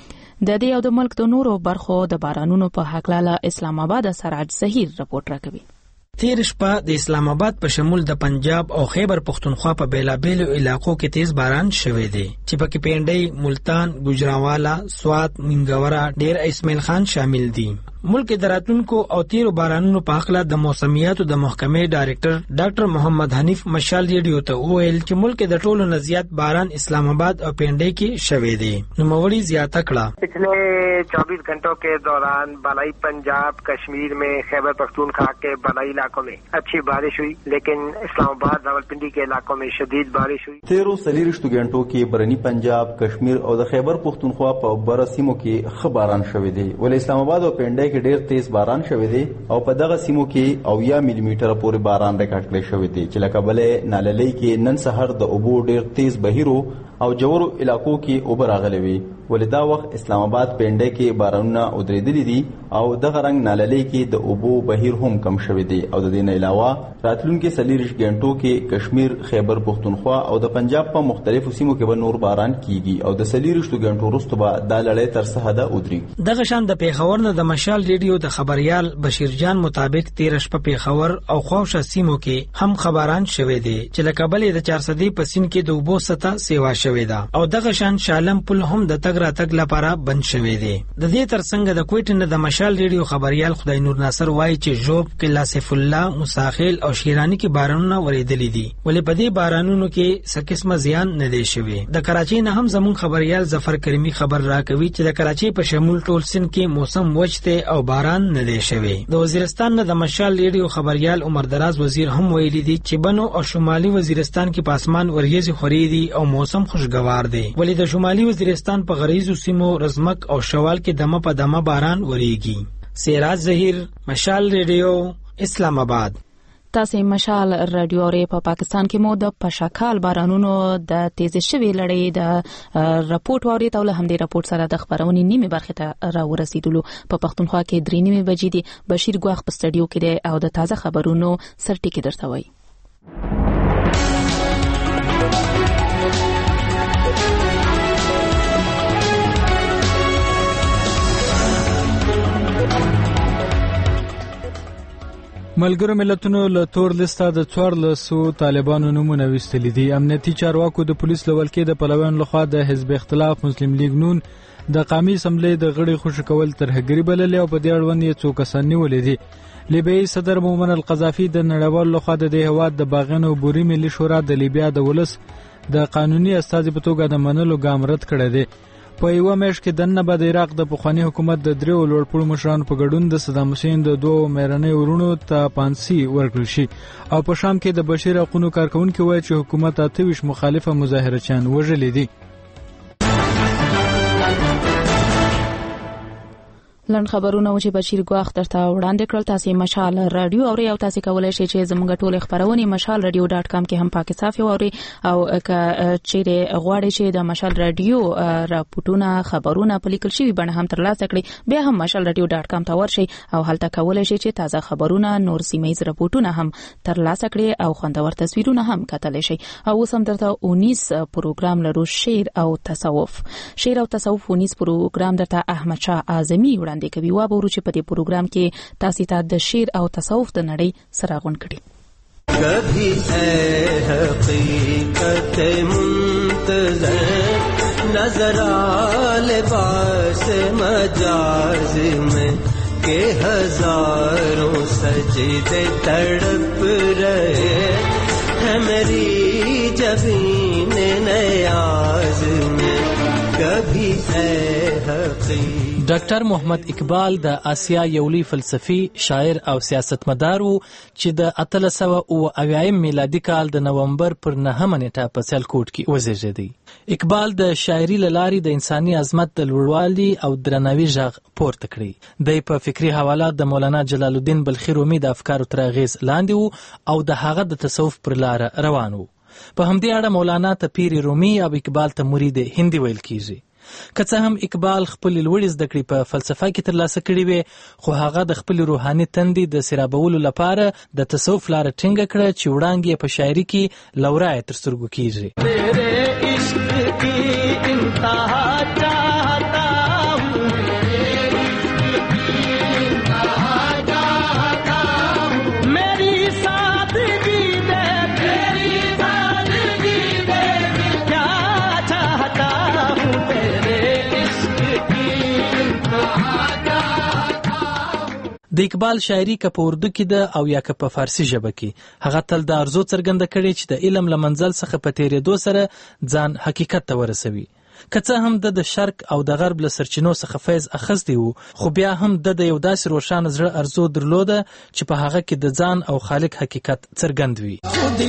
د دې او د ملک د نورو برخو د بارانونو په حق لاله اسلام آباد سراج ظهیر رپورټ راکوي تیر شپه د اسلام آباد په شمول د پنجاب او خیبر پختونخوا په بیلابیلو علاقو کې تیز باران شوی دی چې پکې پنډي ملتان ګجراوالا سوات منګورا ډیر اسماعیل خان شامل دي ملک دراتونکو او تیر بارانونو په حق له د موسمیاتو د محکمې ډایریکټر ډاکټر محمد حنیف مشال ریډیو ته وویل چې ملک د ټولو نه زیات باران اسلام آباد او پنډي کې شوی دی نو موړي زیاته کړه पिछले चौबीस घंटों के दौरान बलाई पंजाब कश्मीर में खैबर पख्तूनख्वा के बलाई इलाकों में अच्छी बारिश हुई लेकिन इस्लामाबाद रावलपिंडी के इलाकों में शदीद बारिश हुई تیرو سلیرشتو घंटों کې برنی پنجاب کشمیر او د خیبر پختونخوا په برسیمو کې خبران شوې دي ول اسلام آباد او پنډي کې ډېر تیز باران شوی دی او په دغه سیمو کې او یا ملي میټر پورې باران ریکارډ کړی شوی دی چې لکه بلې ناللۍ کې نن سحر د اوبو ډېر تیز بهیرو او جوړو علاقو کې اوبه راغلي وي ولدا وخت اسلام آباد پنډي کې بارانونه ودرېدلي دي او دغه رنګ ناللۍ کې د اوبو بهیر هم کم شوی دی او د دې نه علاوه راتلونکو سلیریش غنټو کې کشمیر خیبر پختونخوا او د پنجاب په مختلفو سیمو کې به نور باران کیږي او د سلیریشتو غنټو وروسته به د لړۍ تر څه حد ودرېږي دغه شان د پیښور نه د مشال ریډیو د خبريال بشیر جان مطابق تیر شپه پیښور او خوښه سیمو کې هم خبران شوه دي چې لکه بلې د چار سدي پسین کې د اوبو سطح سیوا شوه ده او دغه شان شالم پل هم د تګ را تګ لپاره بند شوه دي د دې ترڅنګ د کوټ نه د مشال ریډیو خبريال خدای نور ناصر وایي چې جوب کې لاسف الله مساخیل او شیرانی کې بارانونه ورېدلې دي ولې په دې بارانونو کې څه قسمه زیان نه دی شوی د کراچۍ نه هم زمون خبريال ظفر کریمی خبر راکوي چې د کراچۍ په شمول ټول سن کې موسم وچته او باران نه دی شوی د وزیرستان نه د مشال ریډیو خبريال عمر دراز وزیر هم ویلي دي چې بنو او شمالي وزیرستان کې پاسمان وریځي خوري دي او موسم خوشگوار دی ولې د شمالي وزیرستان په غریزو سیمو رزمک او شوال کې دمه په دمه باران وریږي. سیراج ظهیر، مشال ریډیو، اسلام آباد. تاسې مشال رادیو ری په پاکستان کې مو د پشکال بارانونو د تیز شوی لړۍ د راپورټ ووري ته له همدې راپورټ سره د خبرونې نیمه برخه ته را ورسېدلو. په پښتونخوا کې درې نیمه بجې دي. بشیر ګواخ په سټډیو کې دی او د تازه خبرونو سرټکی درته وایي. ملګرو ملتونو له تور لیسته د څوارلسو طالبانو نومونه ویستلي دي. امنیتي چارواکو د پولیس له ولکې د پلویانو لخوا د حزب اختلاف مسلم لیگ نون د قومي اسمبلی د غړي خوشي کول ترهګري بللې او په دې اړوند یې څو کسان نیولې دي. لیبیایي صدر مومن القذافي د نړیوالو لخوا د دې هېواد د باغیانو بوري ملي شورا د لیبیا د ولس د قانوني استازي په توګه د منلو ګام رد کړی دی. په یوه میاشت کې دننه به د عراق د پخواني حکومت د دریو لوړپوړو مشرانو په ګډون د صدام حسین د دوو مېرنۍ ورونو ته پانسي ورکړل شي. او په شام کې د بشیر حقونو کارکونکي وایي چې حکومت اته ویشت مخالفه مظاهرچیان وژلي دي. لن خبرونه و چې بشیر ګواخ درته وړاندې کړل. تاسې مشال رادیو اوري او تاسې کولای شئ چې زموږ ټول خبرونه مشال رادیو ډاټ کام کې هم پاکي صافي اوري او که چیرې غواړئ چې د مشال رادیو راپورټونه خبرونه په لیکل شوي بڼه هم ترلاسه کړئ بیا هم مشال رادیو ډاټ کام ته ورشئ او هلته کولای شئ چې تازه خبرونه نور سیمه راپورټونه هم ترلاسه کړئ او خوندور تصویرونه هم کتلی شئ. او اوس هم درته اونیس پروګرام لرو، شعر او تصوف. شعر او تصوف اونیس پروګرام درته احمد شاه اعظمي وړاندې کوي. وا به ورو چې په دې پروګرام کې تاسو ته د شعر او تصوف د نړۍ سره غون کړي. کبھی اے حقیقت منتظر نظر آ لباس مجاز میں کہ ہزاروں سجدے تڑپ رہے ہیں میری جبین نیاز میں کبھی اے حقیقت. ډاکټر محمد اقبال د آسیا یو لوی فلسفي، شاعر او سیاستمدار وو چې د اتلس سوه اوه اویایم میلادي کال د نومبر پر نهمه نیټه په سیالکوټ کې وزیږېدی. اقبال د شاعري له لارې د انساني عظمت د لوړوالي او درناوي غږ پورته کړی. دی په فکري حوالات د مولانا جلال الدین بلخي رومي د افکارو تر اغېز لاندې وو او د هغه د تصوف پر لاره روان وو. په همدې اړه مولانا ته پیر رومي او اقبال ته مرید هندي ویل کیږي. که څه هم اقبال خپل لوړې زده کړې په فلسفه کې ترلاسه کړې وې خو هغه د خپل روحاني تندې د سیرابولو لپاره د تصوف لاره ټینګه کړه چې وړاندې یې په شاعري کې لورای تر سترګو کیږي. د اقبال شاعري که په اردو کې ده او یا که په فارسي ژبه کې هغه تل د ارزو څرګنده کړې چې د علم له منزل څخه په تېرېدو سره ځان حقیقت ته ورسوي. که څه هم د د شرق او د غرب له سرچینو څخه فیض اخیستی وو خو بیا هم د یو داسې روښانه زړه ارزو درلوده چې په هغه کې د ځان او خالق حقیقت څرګند وي.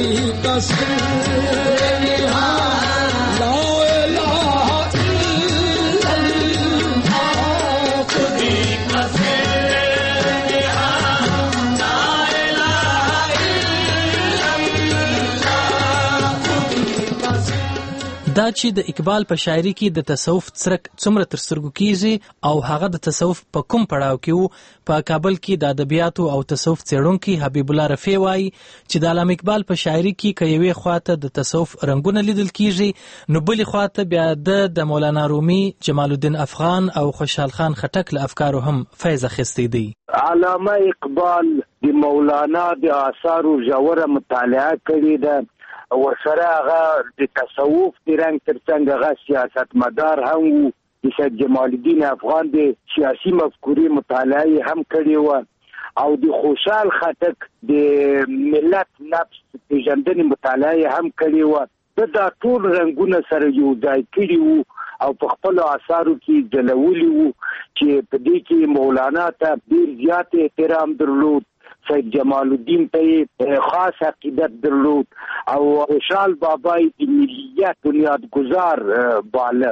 دا چې د اقبال په شاعري کې د تصوف څرک څومره تر سترګو کیږي او هغه د تصوف په کوم پړاو کې وو په کابل کې د ادبیاتو او تصوف څېړونکي حبیب الله رفیع وایي چې د علامه اقبال په شاعري کې که یوې خواته د تصوف رنګونه لیدل کیږي نو بلې خواته بیا د مولانا رومي، جمال الدین افغان او خوشحال خان خټک له افکارو هم فیض اخیستی دی. علامه اقبال د مولانا د آثارو ژوره مطالعه کړې ده ورسره هغه د تصوف د رنګ ترڅنګ هغه سیاستمدار هم وو. د سید جمال الدین افغان د سیاسي مفکورې مطالعه هم کړې وه او د خوشحال خټک د ملت نفس پیژندنې مطالعه هم کړې وه. د دا ټول رنګونه سره یو ځای کړي وو او په خپلو اثارو کې ځلولي وو چې په دې کې مولانا ته ډېر زیات احترام درلود، سید جمال الدین ته خاص عقیدت درلود او خوشحال بابا د ملیت بنیادگذار باله.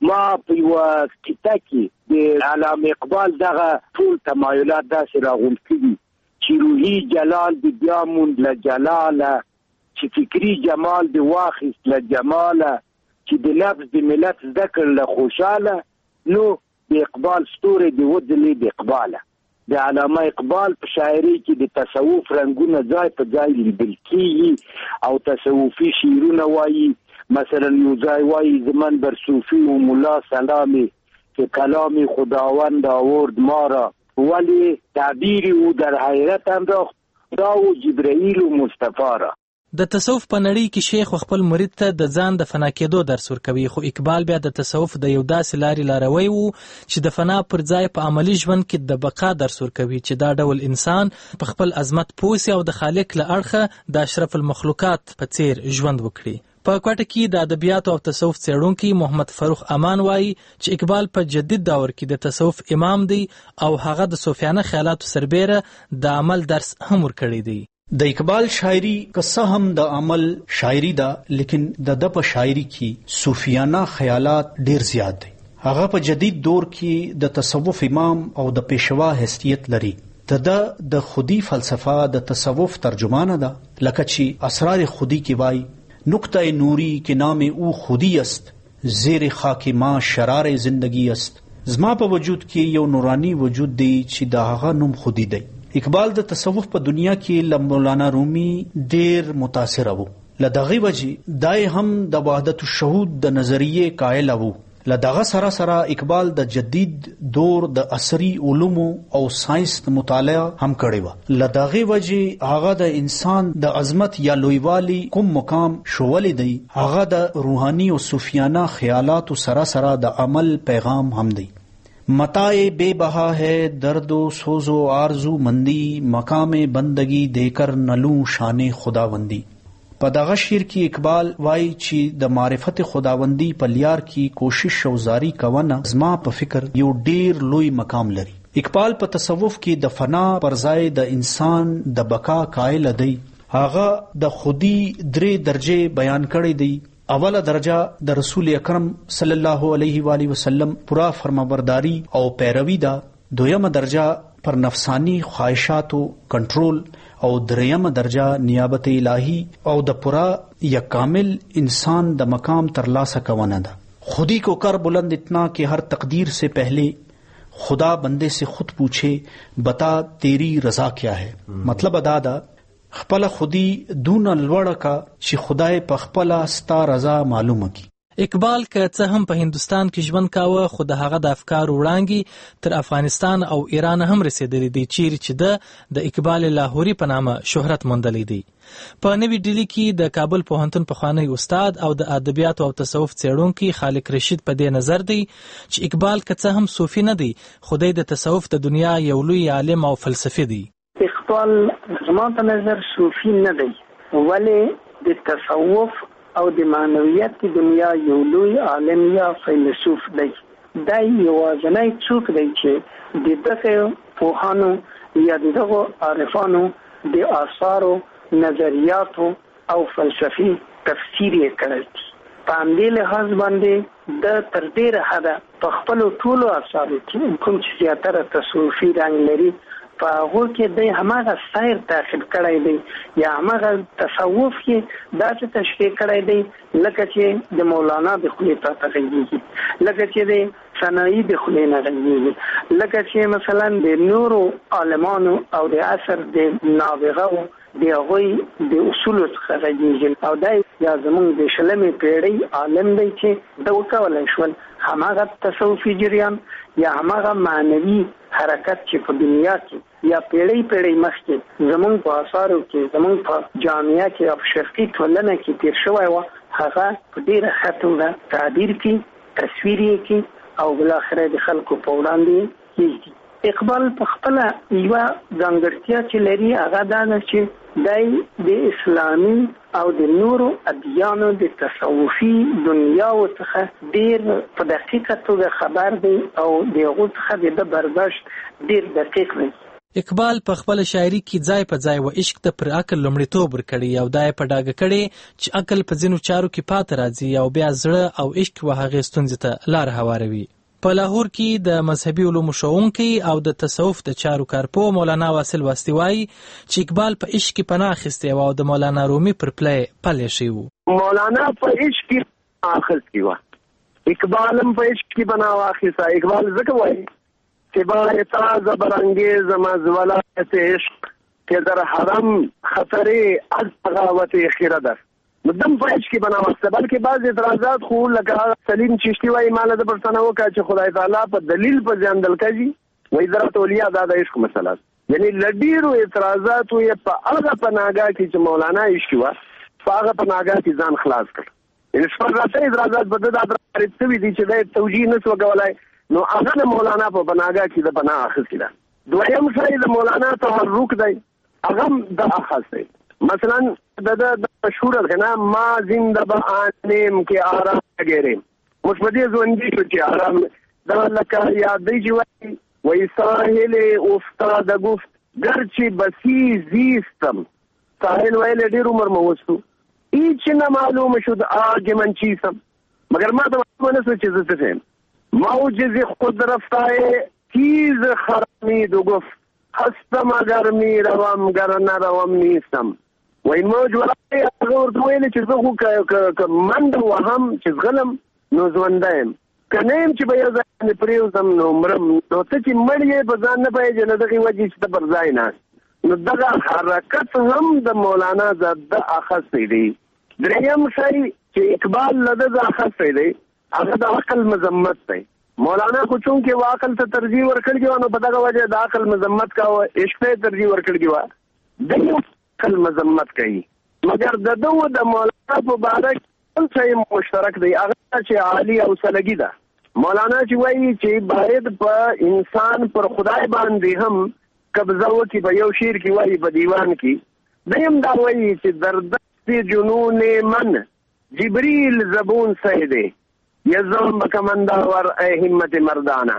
ما په یو کتاب کې د علامه اقبال دغه ټول تمایلات داسې راغونډ کړي چې روحي جلال د بیامون له جلاله، چې فکری جمال د واخیست له جماله، چې د نفس د ملت ذکر له خوشاله، نو د اقبال ستوري د ودلې د اقباله. د علامه اقبال په شاعري کې د تصوف رنگونه ځای په ځای لیدل کیږي او تصوفي شعرونه وایي. مثلا یو ځای وایي زمن بر صوفی و ملا سلامی که کلامی خداوند آورد ما را، ولی تعبیری او در حیرت انداخت خدا و جبرائیل و مصطفی را. د تصوف په نړۍ کې شیخ خپل مرید ته د ځان د فنا کېدو درس ورکوي، خو اقبال بیا د تصوف د یو داسې لارې لاروی وو چې د فنا پر ځای په عملی ژوند کې د بقا درس ورکوي، چې دا ډول انسان په خپل عظمت پوه او د خالق له اړخه د اشرف المخلوقات په څیر ژوند وکړي. په کوټه کې د ادبیاتو او تصوف څېړونکي محمد فاروق امان وایي چې اقبال په جدید دور کې د تصوف امام دی او هغه د صوفیانه خیالاتو سربیره د عمل درس هم ورکړی دی. د اقبال شاعری که هم د عمل شاعری ده، لیکن د د په شاعری کې صوفیانه خیالات ډیر زیات دي. هغه په جدید دور کې د تصوف امام او د پیشوا حیثیت لري. د د خودی فلسفه د تصوف ترجمانه ده، لکه چې اسرار خودی کې وایي نقطه نوری که نام او خودی است، زیر خاک ما شرار زندگی است. زما په وجود کې یو نورانی وجود دی چې د هغه نوم خودی دی. اقبال د تصوف په دنیا کې له مولانا رومي ډیر متاثر وو. له دغه وجې دای هم د وحدت الشهود د نظریې قائل وو. له دغه سره سره اقبال د جدید دور د عصري علومو او ساينس مطالعه هم کړې و. له دغه وجې هغه د انسان د عظمت یا لویوالي کوم مقام شولې دی، هغه د روحاني او صوفیانه خیالات سره سره د عمل پیغام هم دی. متاع بے بہا ہے درد و سوز و آرزو مندی، مقام بندگی دے کر نلوں شان خداوندی. په دغه شعر کې اقبال وایي چې د معرفت خداوندی په لیار کې کوشش او زاری کوونه زما په فکر یو ډیر لوی مقام لري. اقبال په تصوف کې د فنا پر ځای د انسان د بقا قائل دی. هغه د خودی درې درجه بیان کړی دی. اوله درجه د رسول اکرم صلی الله علیه و آله وسلم پورا فرمانبرداری او پیروی ده. دویمه درجه پر نفسانی خواهشاتو کنټرول او دریمه درجه نیابت الهی او د پورا یا کامل انسان د مقام ترلاسه کوونه ده. خودی کو کر بلند اتنا کہ ہر تقدیر سے پہلے خدا بندے سے خود پوچھے بتا تیری رضا کیا ہے. مطلب ادا ده خپل خودی دون لوړه کا چې خدای په خپل ستا رضا معلومه کی. اقبال که څه هم په هندستان کې ژوند کاوه، خو د هغه د افکارو وړانګې تر افغانستان او ایران هم رسیدلی دی، چیرې چې د د اقبال لاهوري په نامه شهرت موندلی دی. په نوي ډیلي کې د کابل پوهنتون پخوانی استاد او د ادبیاتو او تصوف څېړونکي خالق رشید په دې نظر دی چې اقبال که څه هم صوفي نه دی، خو د تصوف د دنیا یو لوی عالم او فلسفي دی. اقبال زما په نظر صوفي نه دی، ولې د تصوف او د معنویت د دنیا یو لوی عالم یا فیلسوف دی. دا یوازینی څوک دی چې د دغه پوهانو یا د دغه عارفانو د آثارو، نظریاتو او فلسفي تفسیر یې کړی دی. په همدې لحاظ باندې د تر ډېره حده په خپلو ټولو آثارو کې کوم چې زیاتره تصوفي رنګ لري، په هغو کې دی هماغه سیر تعقیب کړی دی یا هماغه تصوف کې داسې تشریح کړی دی لکه چې د مولانا د خولې پرته غږېږي، لکه چې د ثنایي د خولې نه غږېږي، لکه چې مثلا د نورو عالمانو او د عصر د نابغو د هغوی د اصولو څخه غږېږي. او دا یا زمونږ د شلمې پیړۍ عالم دی چې دا وکولی شول هماغه تصوفي جریان یا هماغه معنوي حرکت چې په دنیا کې یا پیړۍ پیړۍ مخکې زمونږ په آثارو کې، زمونږ په جامعه کې او شرقي ټولنه کې تیر شوی و، هغه په ډېره ښه توګه تعبیر کړي، تصویر یې کړي او بالاخره د خلکو په وړاندې کېږدي. اقبال په خپله یوه ځانګړتیا چې لري هغه دا ده چې دی د اسلامي او د نورو ادیانو د تصوفي دنیاو څخه ډېر په دقیقه توګه خبر دی او د هغو څخه د ده برداشت ډېر دقیق دی. اقبال په خپل شاعري کې ځای په ځای و عشق ته پر عقل لومړیتوب ورکړی او دا یې په ډاګه کړی چې عقل په ځینو چارو کې پاتې راځي او بیا زړه او عشق و هغې ستونزې ته لار هواروي. په لاهور کې د مذهبي علومو ښوونکی او د تصوف د چارو کارپوه مولانا واصل واسطي وایي چې اقبال په عشق کې پناه اخیستی و او د مولانا رومي پر پلی پلی شوی و. مولانا په عشق کې پناه اخیستی و، اقبال هم په عشق کې پناه واخیسته. اقبال ځکه وایي که با اعتراض برانگیز مزولات عشق که در حرم خطری از بغاوت خیرد است. مدام په عشق کې بنا واسطه، بلکې بعض اعتراضات خو لکه سلیم چشتی وایي مالا د پرسنه وکړه چې خدای تعالی په دلیل په ځان دل کوي وایي درات اولیاء دا د عشق مسله است. یعنی لډیرو اعتراضات یې په هغه پناهګاه کې چې مولانا عشق و په هغه پناهګاه کې ځان خلاص کړ. یعنی شپږ اعتراضات په دغه اعتراض شوي دي چې د توجیه نشو کولای، نو هغه د مولانا په پناهګاه کې د پناه اخیستې ده. دویم شی د مولانا تحرک دی، هغه د اخذ دی. مثلا د مشهور غنا ما زنده به آنیم که آرام نگیریم، موږ په دې ژوندي شو چې آرام دا لکه یادی چې وایي وایي ساحل افتاده گفت گرچه بسی زیستم. ساحل ویل ډېر عمر مو وستو، هیچ نه معلوم شد آگ من چیستم، مگر ما ته معلومه نه شو چې زه څه یم. موجز خود رفتای تیز خرمید و گفت هستم اگر می روم گر نروم نیستم. وای موج ولای هغه ورته ویل چې زه خو که منډه وهم چې زغلم نو ژوندی یم، که نه یم چې به یو ځای باندې پرېوځم نو مرم. نو ته چې مړ یې په ځان نه پوهېږې له دغې وجې چې ته پر ځای ناست. نو دغه حرکت هم د مولانا د اخیستی دی. درېیم شی چې اقبال له ده اخیستی دی هغه د عقل مذمت دی. مولانا خو چونکې و عقل ته ترجیح ورکړې وه نو په دغه وجه د عقل مذمت کوه، عشق ته ترجیح ورکړې وه، دی عقل مذمت کوي. مګر د ده د مولانا په باره کې بل شی مشترک دی، هغه چې عالي او سلګي ده. مولانا چې وایي چې باید په انسان پر خدای باندې هم قبضه وکړي. په یو شعر کې وایي په دیوان کې دیم دا وایي چې در دست جنون من جبریل زبون سیده یزم بکمنداور ای همت مردانه.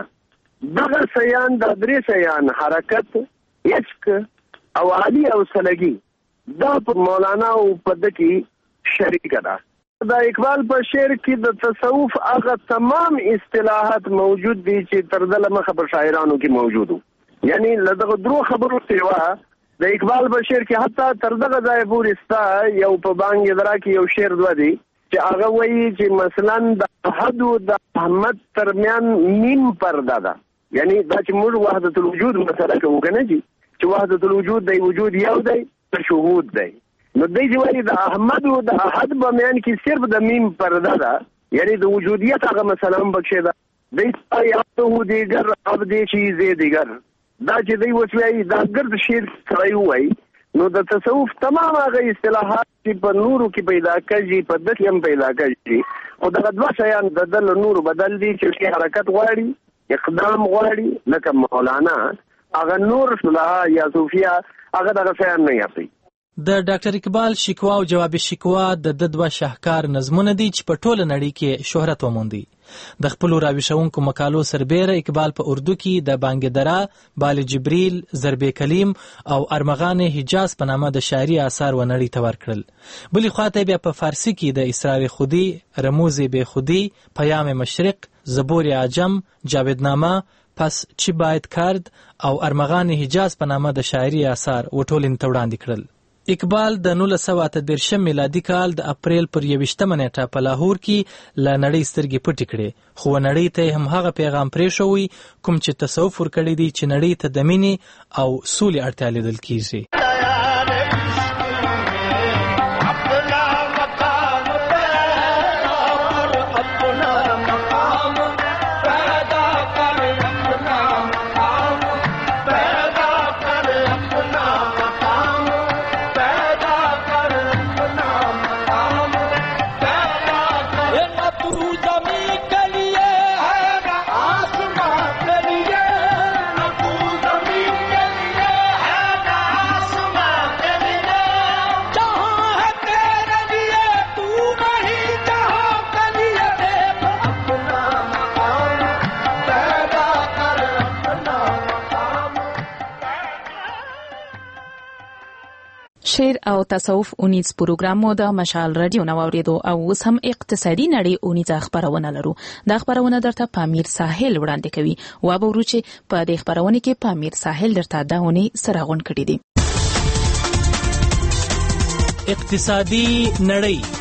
دغه سیان د درې سیان حرکت، عشق او عالي او سلګي دا په مولانا او په د کې شریک ده. د اقبال په شعر کې د تصوف هغه تمام اصطلاحات موجود دي چې تر دله مخه په شاعرانو کې موجود وو. یعنی له دغه درو خبرو سیوا د اقبال په شعر کې حتی تر دغه ځای پورې ستا یو په بانګ درا کې یو شعر دوه دی چې هغه وایي چې مثلا د احد او د احمد ترمیان نیم پرده ده. یعنی دا چې موږ وحدت الوجود مسله کوو که نه چې وحدت الوجود دی، وجود یو دی، شهود دی. نو دی چې وایي د احمد او د احد په میان کې صرف د میم پرده ده، یعنی د وجودیت هغه مسله هم پکښې ده. دی یاده دیگر عبد چیز دیگر، دا چې دی اوس وایي دا ګرد شعر سړی ووایي نو د تصوف تمام هغه اصطلاحات چې په نورو کې پیدا کېږي په دغه هم پیدا کېږي. خو دغه دوه شیان د ده له نورو بدل دي چې حرکت غواړي، اقدام غواړي، لکه مولانا هغه نور صلاح یا صوفیا هغه دغه شیان نه یافتي. د ډاکټر اقبال شکوا او جواب شکوا د د دوه شاهکار نظمونه دي چې په ټوله نړۍ کې شهرت وموندي. د خپل راویشونکو مقالو سربیره اقبال په اردو کې د بانګدرا، بال جبریل، ضرب کلیم او ارمغان حجاز په نامه د شاعري آثار و نړۍ ته ورکړل. بلې خواته بیا په فارسی کې د اسرار خودی، رموز بے خودی، پیام مشرق، زبور عجم، جاودنامه، پس چی باید کرد او ارمغان حجاز په نامه د شاعري آثار و ټولنې ته وړاندې کړل. اقبال د نولس سوه اته دېرشم میلادي کال د اپریل پر یویشتمه نیټه په لاهور کې له نړۍ سترګې پټې کړې، خو نړۍ ته هم هغه پیغام پرېښوی کوم چې تصوف ورکړی دی چې نړۍ ته د مینې او سولې اړتیا لیدل کیږي. شعر او تصوف اونیز پروګرام مو د مشال رادیو نو اوریدو او اوس هم اقتصادي نړۍ اونیز خبرونه لرو. د خبرونه درته پامیر ساحل وړاندې کوي او به ورو چې په دې خبرونه کې پامیر ساحل درته داوني سرغون کړی دي. اقتصادي نړۍ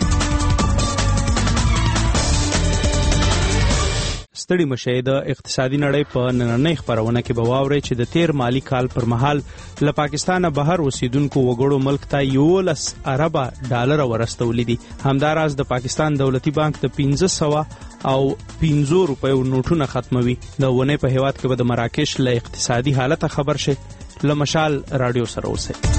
ستړي مشه د اقتصادي نړۍ په نننۍ خبرونه کې به واوري چې د تیر مالی کال پر مهال له پاکستانه بهر اوسیدونکو وګړو ملک ته یولس اربه ډالر ورستولې دي. همداراز د پاکستان دولتي بانک د پنځه سوه او پنځه روپیو نوټونه ختموي. د ونه په هیواد کې به د مراکش له اقتصادي حالت خبر شي. له مشال رادیو سره اوسئ.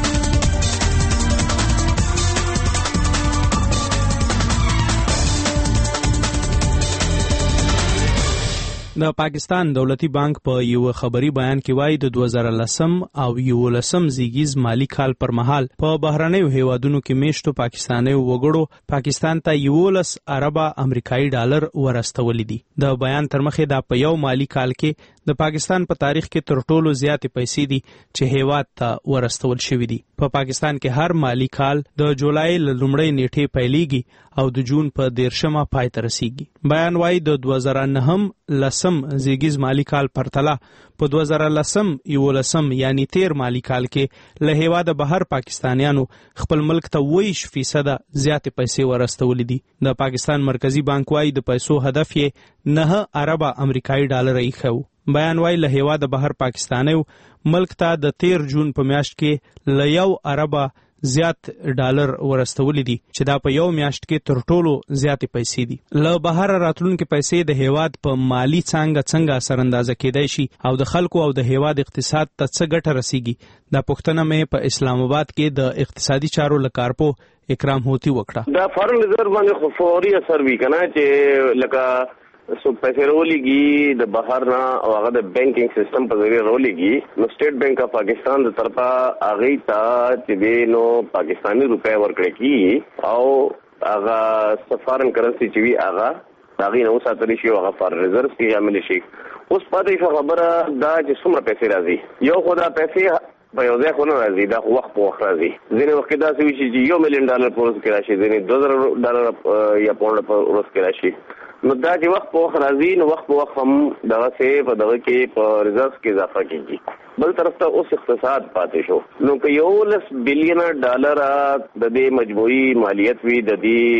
د پاکستان دولتي بانک په یو خبري بیان کې وایي د دوه زره لسم او یولسم زیږیز مالی کال پر مهال په بهرنیو هیوادونو کې میشتو پاکستاني وګړو پاکستان ته یولس اربه امریکایي ډالر ورستولې دي. د بیان تر مخه دا په یو مالی کال کې د پاکستان په تاریخ کې تر ټولو زیاتې پیسې دي چې هیواد ته ورستول شوې دي. په پا پاکستان کې هر مالی کال د جولای له لومړۍ نیټې پیلېږي او د جون په دیرشمه پای ته رسیږي. بیان وايي د دوه زره نهم لسم زیږیز مالی کال پرتله په دوه زره لسم یولسم یعنی تیر مالی کال کې له هیواده بهر پاکستانیانو خپل ملک ته ویش فیصد زیاتې پیسې ورستولې دي. د پاکستان مرکزی بانک وايي د پیسو هدف یې نه اربه امریکایي ډالر ایښو. بیان وايي له هیواده بهر پاکستانیو ملک ته د تیر جون په میاشت کې له یو اربه زیات ډالر ورستولې دي چې دا په یو میاشت کې تر ټولو زیاتې پیسې دي. له بهر راتلونکو پیسې د هیواد په مالی څنګه څنګه اثر اندازه کېدای شي او د خلکو او د هیواد اقتصاد ته څه ګټه رسیږي. دا پوښتنه مې په اسلام آباد کې د اقتصادي چارو لکارپو اکرام هوتی وکړه. دا فارن ریزرو باندې خو فوري اثر وی کنه چې لکه سو پیسې رولېږي د بهر نه او هغه د بانکینګ سیستم په ذریعہ رولېږي. نو سٹیټ بانک اف پاکستان د طرفه هغه ته چې نو پاکستانی روپے ورکړي کی او هغه سفارن کرنسی چې وی هغه هغه نو ساتل شي او هغه فارن ریزرو کې عمل شي. اوس پاتې شو خبره دا چې څومره پیسې راځي. یو خدا پیسې په یو ځای خو نه راځي، دا وخت په وخت راځي. ځینې وخت دا څه وي چې یو میلیون ډالر په ورځ کې راشي، ځینې دوه زره ډالر یا پاونډ په ورځ کې راشي. نو دا چې وخت په وخت راځي نو وخت په وخت هم دغه څه په دغه کې په ریزرو کې اضافه کیږي. بل طرف ته اوس اقتصاد پاتې شو. نو که یو لس بلین ډالر د دې مجموعي مالیت وي د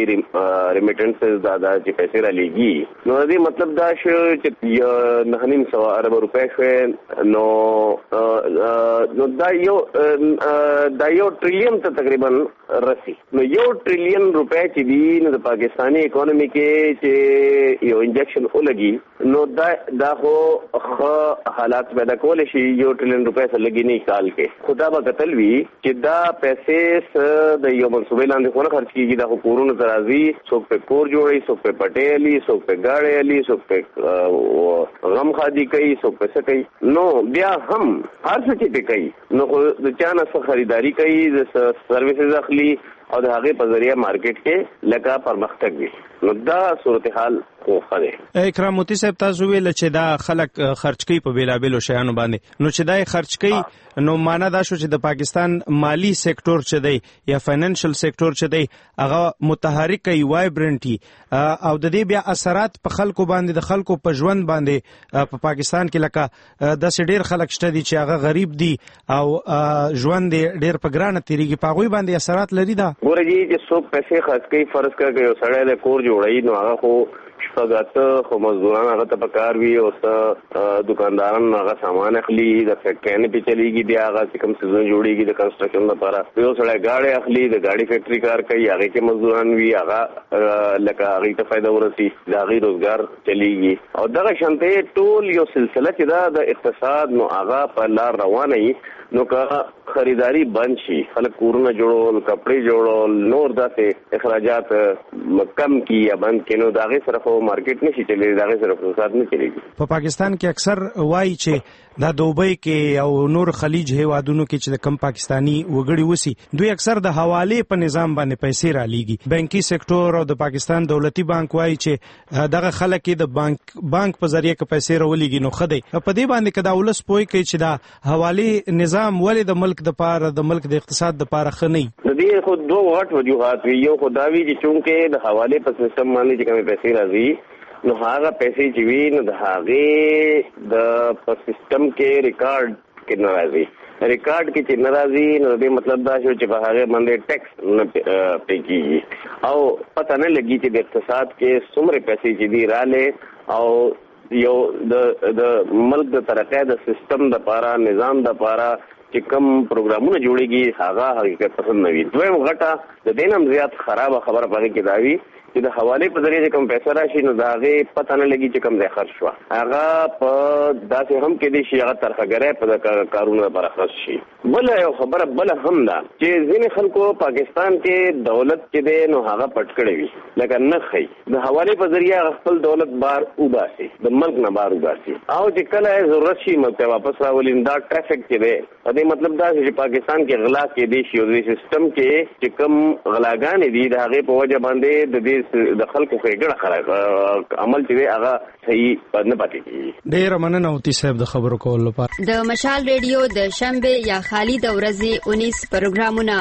دې ریمیټنسز دا دا چې پیسې را لېږي نو د دې مطلب دا شو چې نه نیم سوه اربه روپۍ شوې. نو نو دا یو دا یو ټریلیون ته تقریبا رسي. نو یو ټریلیون روپۍ چې دي نو د پاکستاني اکانومي کې چې یو انجکشن ولګي نو دا دا خو ښه حالات پیدا کولی شي. یو ټریلیون روپۍ سره لګي نه کال کې خدا به قتل وي چې دا پیسې د یو منصوبې لاندې خو نه خرچ کېږي. دا خو کورونو ته راځي، څوک په کور جوړوي، څوک په پټۍ علي، څوک په ګاډۍ علي، څوک په غم خادي کوي، څوک په څه کوي. نو بیا هم هر څه چې پې کوي نو خو د چا نه څه خریداري کوي، د سروسز اخلي او د هغې په ذریعه مارکیټ کې لکه پرمختګ وي. نو دا صورتحال خو ښه دی. اکرام موتی صاحب تاسو ویل چې دا خلک خرچ کوي په بیلابیلو شیانو باندې، نو چې دا یې خرچ کوي نو معنا دا شو چې د پاکستان مالی سیکټور چې دی یا فاینانشل سیکټور چې دی هغه متحرک وي، وایبرنټي او د دې بیا اثرات په خلکو باندې د خلکو په ژوند باندې په پاکستان کې لکه داسې ډېر خلک شته دي چې هغه غریب دي او ژوند ډېر په ګرانه تېرېږي، په هغوی باندې اثرات لري. دا ګوره جي چې څوک پیسې خرڅ کوي، فرض کړه که یو سړی د کور جوړوي نو هغه خو شپږ اته خو مزدوران هغه ته پکار وي او څه دکانداران هغه سامان اخلي، د فیکټرۍ پې چلېږي، بیا هغه چې کوم څیزونه جوړېږي د کنسټرکشن لپاره. یو سړی ګاډۍ اخلي، د ګاډۍ فیکټرۍ کار کوي، هغې کې مزدوران وي، هغه لکه هغې ته فایده ورسي، د هغې روزګار چلېږي. او دغه شانته ټول یو سلسله چې ده د اقتصاد نو هغه په لار روانه وي. نو که خریداري بند شي، خلک کورونه جوړول، کپړې جوړول، نور داسې اخراجات کم کی یا بند کړي نو د هغې سره خو مارکیټ نشي چلېږي، د هغې سره اقتصاد نه چلېږي. په پاکستان کې اکثر وایي چې دا دوبۍ کې او نور خلیج هیوادونو کې چې د کم پاکستانی وګړي وسی دوی اکثر د حواله په نظام باندې پیسې را لیږي. بانکي سکتور او د پاکستان دولتي بانک وایي چې دغه خلک د بانک بانک په ذریعہ کې پیسې راولېږي. نو خدای په دې باندې کدا ولس پوي کوي چې دا حواله نظام ولې د ملک د پاره د ملک د اقتصاد د پاره خني. د دې خو دوه غټ وجوهات وي. یو خداوی چې چونکه د حواله په سیستم باندې چې کوم پیسې راځي نو هغه پیسې چې وي نو د هغه د په سیستم کې ریکارډ کې ناراضي ریکارډ کې چې ناراضي نو دې مطلب دا شو چې په هغه باندې ټیکس نه پې کیږي او پته نه لګي چې د اقتصاد کې څومره پیسې چې دی رااله او یو د د ملک د ترقۍ د سیستم د پاره نظام د پاره چې کوم پروګرامونه جوړيږي هغه حقیقت پسند نه وي. دویم غټه د دینم زیات خراب خبره پاره کې داوي چې د حواله په ذریعہ کوم پیسې راشي نو دا هغه پته نه لګي چې کوم ځای خرج شو. هغه په داسې هم کې دي چې هغه ترخګره په کارونو لپاره خرج شي. بل یو خبره بل هم ده چې ځینې خلکو پاکستان کې دولت کې دی نو هغه پټ کړی وي لکه نه خي د حواله په ذریعہ خپل دولت بار وباسي د ملک نه بار وباسي او چې کله ضرورت شي ملک واپس راولي دا ټریفیک کې دی. دې مطلب دا چې پاکستان کې غلا کې دي شي او د سیستم کې چې کوم غلاګانې دي د هغه په وجه باندې د دې د خلکو خېګړه خراب عمل چې هغه صحیح نه پاتې کیږي. ډیر مننه اوتی صاحب د خبرو کولو لپاره. د مشال ریډیو د شنبه یا خالی د ورځې انیس پروګرامونه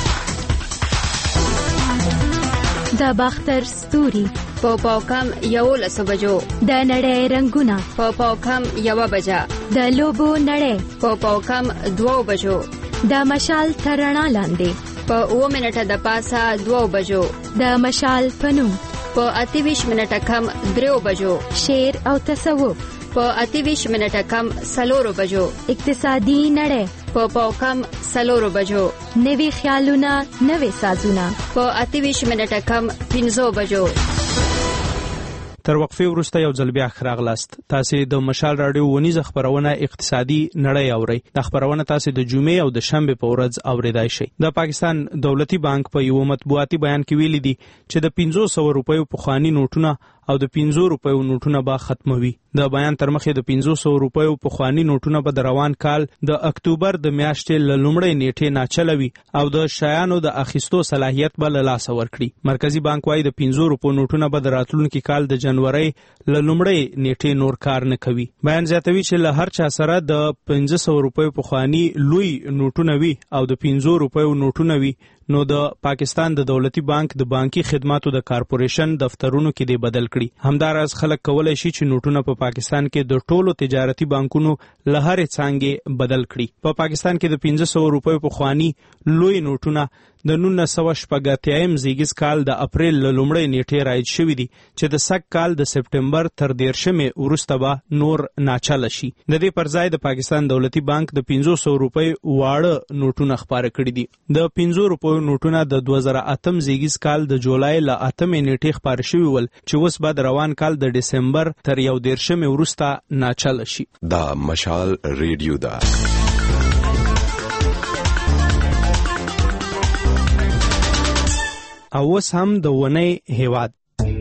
د باختر ستوري په پاوکم یو لسو بجو د نړۍ رنگونه په پاوکم یو بجا د لوبو نړۍ په پاوکم دو بجو د مشال ترنا لاندې په اوه منټه د پاسه دو بجو د مشال پنوم په اتیویش منټه کم دریو بجو شعر او تصوف په اتیویش منټه کم سلورو بجو اقتصادي نړۍ په پاوکم سلورو بجو نوي خیالونه نوي سازونه په اتیویش منټه کم پنځو بجو. تر وقفه وروسته یو ځل بیا راغلاست. تاسو د مشال رادیو ونیزه خبرونه اقتصادي نړۍ اوري. د خبرونه تاسو د جمعې او د شنبه په ورځ اوریدای شئ. د پاکستان دولتي بانک په یو مطبوعاتي بیان کې ویلي دي چې د پنځه سوه روپیو پخوانی نوټونه او د پنځه روپیو نوټونه به ختموي. د بیان تر مخه د پنځه سوه روپیو پخوانی نوټونه به د روان کال د اکتوبر د میاشتې ل لومړۍ نیټې ناچلوي او د شایانو د اخیستو صلاحیت به له لاسه ورکړي. مرکزی بانک وايي د پنځه روپیو نوټونه به د راتلونکي کال د جنوري ل لومړۍ نیټې نور کار نه کوي. بیان زیاتوي چې له هر چا سره د پنځه سوه روپیو پخوانی لوی نوټونه وي او د پنځه روپیو نوټونه وي نو د پاکستان د دولتي بانک د بانکي خدماتو د کارپوریشن دفترونو کې دی بدل کړي. همداراز خلک کولای شي چې نوټونه په پاکستان کې د ټولو تجارتي بانکونو له هرې څانګې بدل کړي. په پاکستان کې د پنځه سوه روپیو پخوانی لوی نوټونه د نولس سوه شپږ اتیایم زیږیز کال د اپریل له لومړۍ نیټې رایج شوي دي چې د سږ کال د سپټمبر تر دیرشمې وروسته به نور ناچله شي. د دې پر ځای د پاکستان دولتي بانک د پنځه سوه روپۍ واړه نوټونه خپاره کړي دي. د پنځه روپیو نوټونه د دوه زره اتم زیږیز کال د جولای له اتمې نیټې خپاره شوي ول چې اوس به د روان کال د ډسمبر تر یو دیرشمې وروسته ناچله شي. دا مشال ریډیو دا او اوس هم د ونې هیواد.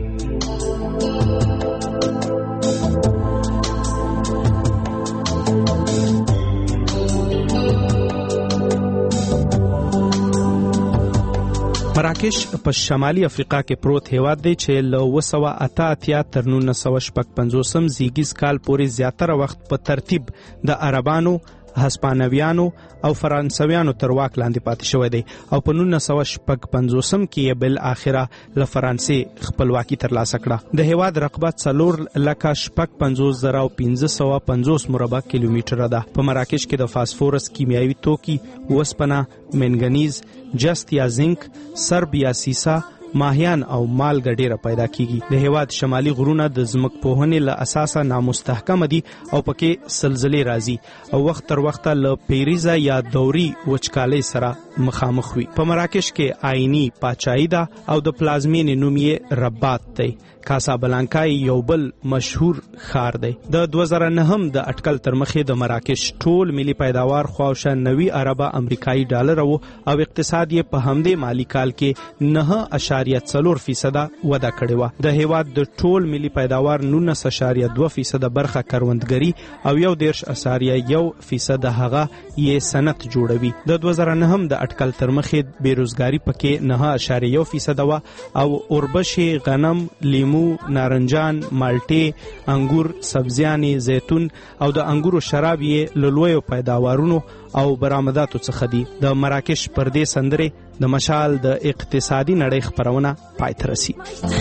مراکش په شمالي افریقا کې پروت هیواد دی چې له اوه سوه اته اتیا تر نولس سوه شپږ پنځوسم زیږیز کال پورې زیاتره وخت په ترتیب د عربانو، هسپانویانو او فرانسویانو تر واک لاندې پاتې شوی دی او په نولس سوه شپږ پنځوسم کې بل اخره له فرانسې خپلواکي ترلاسه کړه. د هیواد رقبه څلور لکه شپږ پنځوس زره او پنځه سوه پنځوس مربع کیلومتره ده. په مراکش کې د فاسفورس کیمیاوي توکي، وسپنه، منګنیز، جست یا زنک، سرب یا سیسا، ماهیان او مالګه ډیره پیدا کیږي. د هیواد شمالي غرونه د ځمکپوهنې له اساسه نامستحکم دي او پکې زلزلې راځي او وخت تر وخته له پیریزه یا دوري وچکالۍ سره مخامخ وي. په مراکش کې آئینی پاچاهي ده او د پلازمینې نوم یې رباط دی. کاسابلانکا یو بل مشهور ښار دی. د دوه زره نهم د اټکل تر مخې د مراکش ټول ملي پیداوار خواوشا نوي اربه امریکایي ډالر او اقتصاد یې په همدې مالی کال کې نه اشاریه څلور فیصده وده کړې وه. د هیواد د ټول ملي پیداوار نولس اشاریه دوه فیصده برخه کروندګري او یو دېرش اشاریه یو فیصده هغه یې صنعت جوړوي. د دوه زره نهم د اټکل تر مخې بیروزګاري پکې نه اشاریه یو فیصده وه او اوربشې، غنم، لیمو، نارنجان، مالټې، انګور، سبزیانې، زیتون او د انګورو شراب یې له لویو پیداوارونو او برآمداتو څخه دي. د مراکش پر دې سندرې د مشال د اقتصادي نړۍ خپرونه پای ته رسي.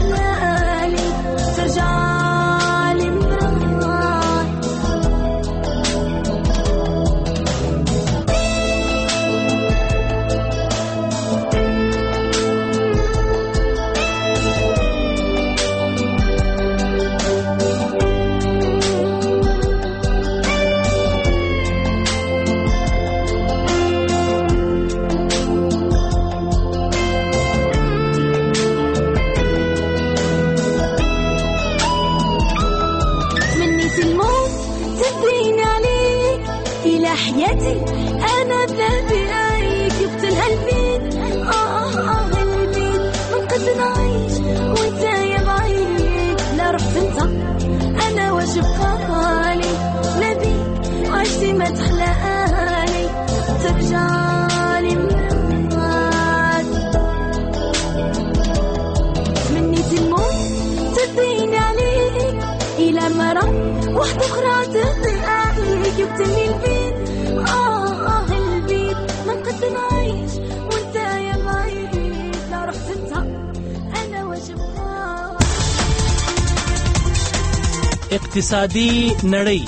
اقتصادي نړۍ.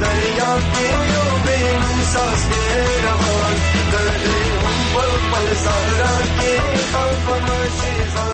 دریا کې یو بې نوم ساز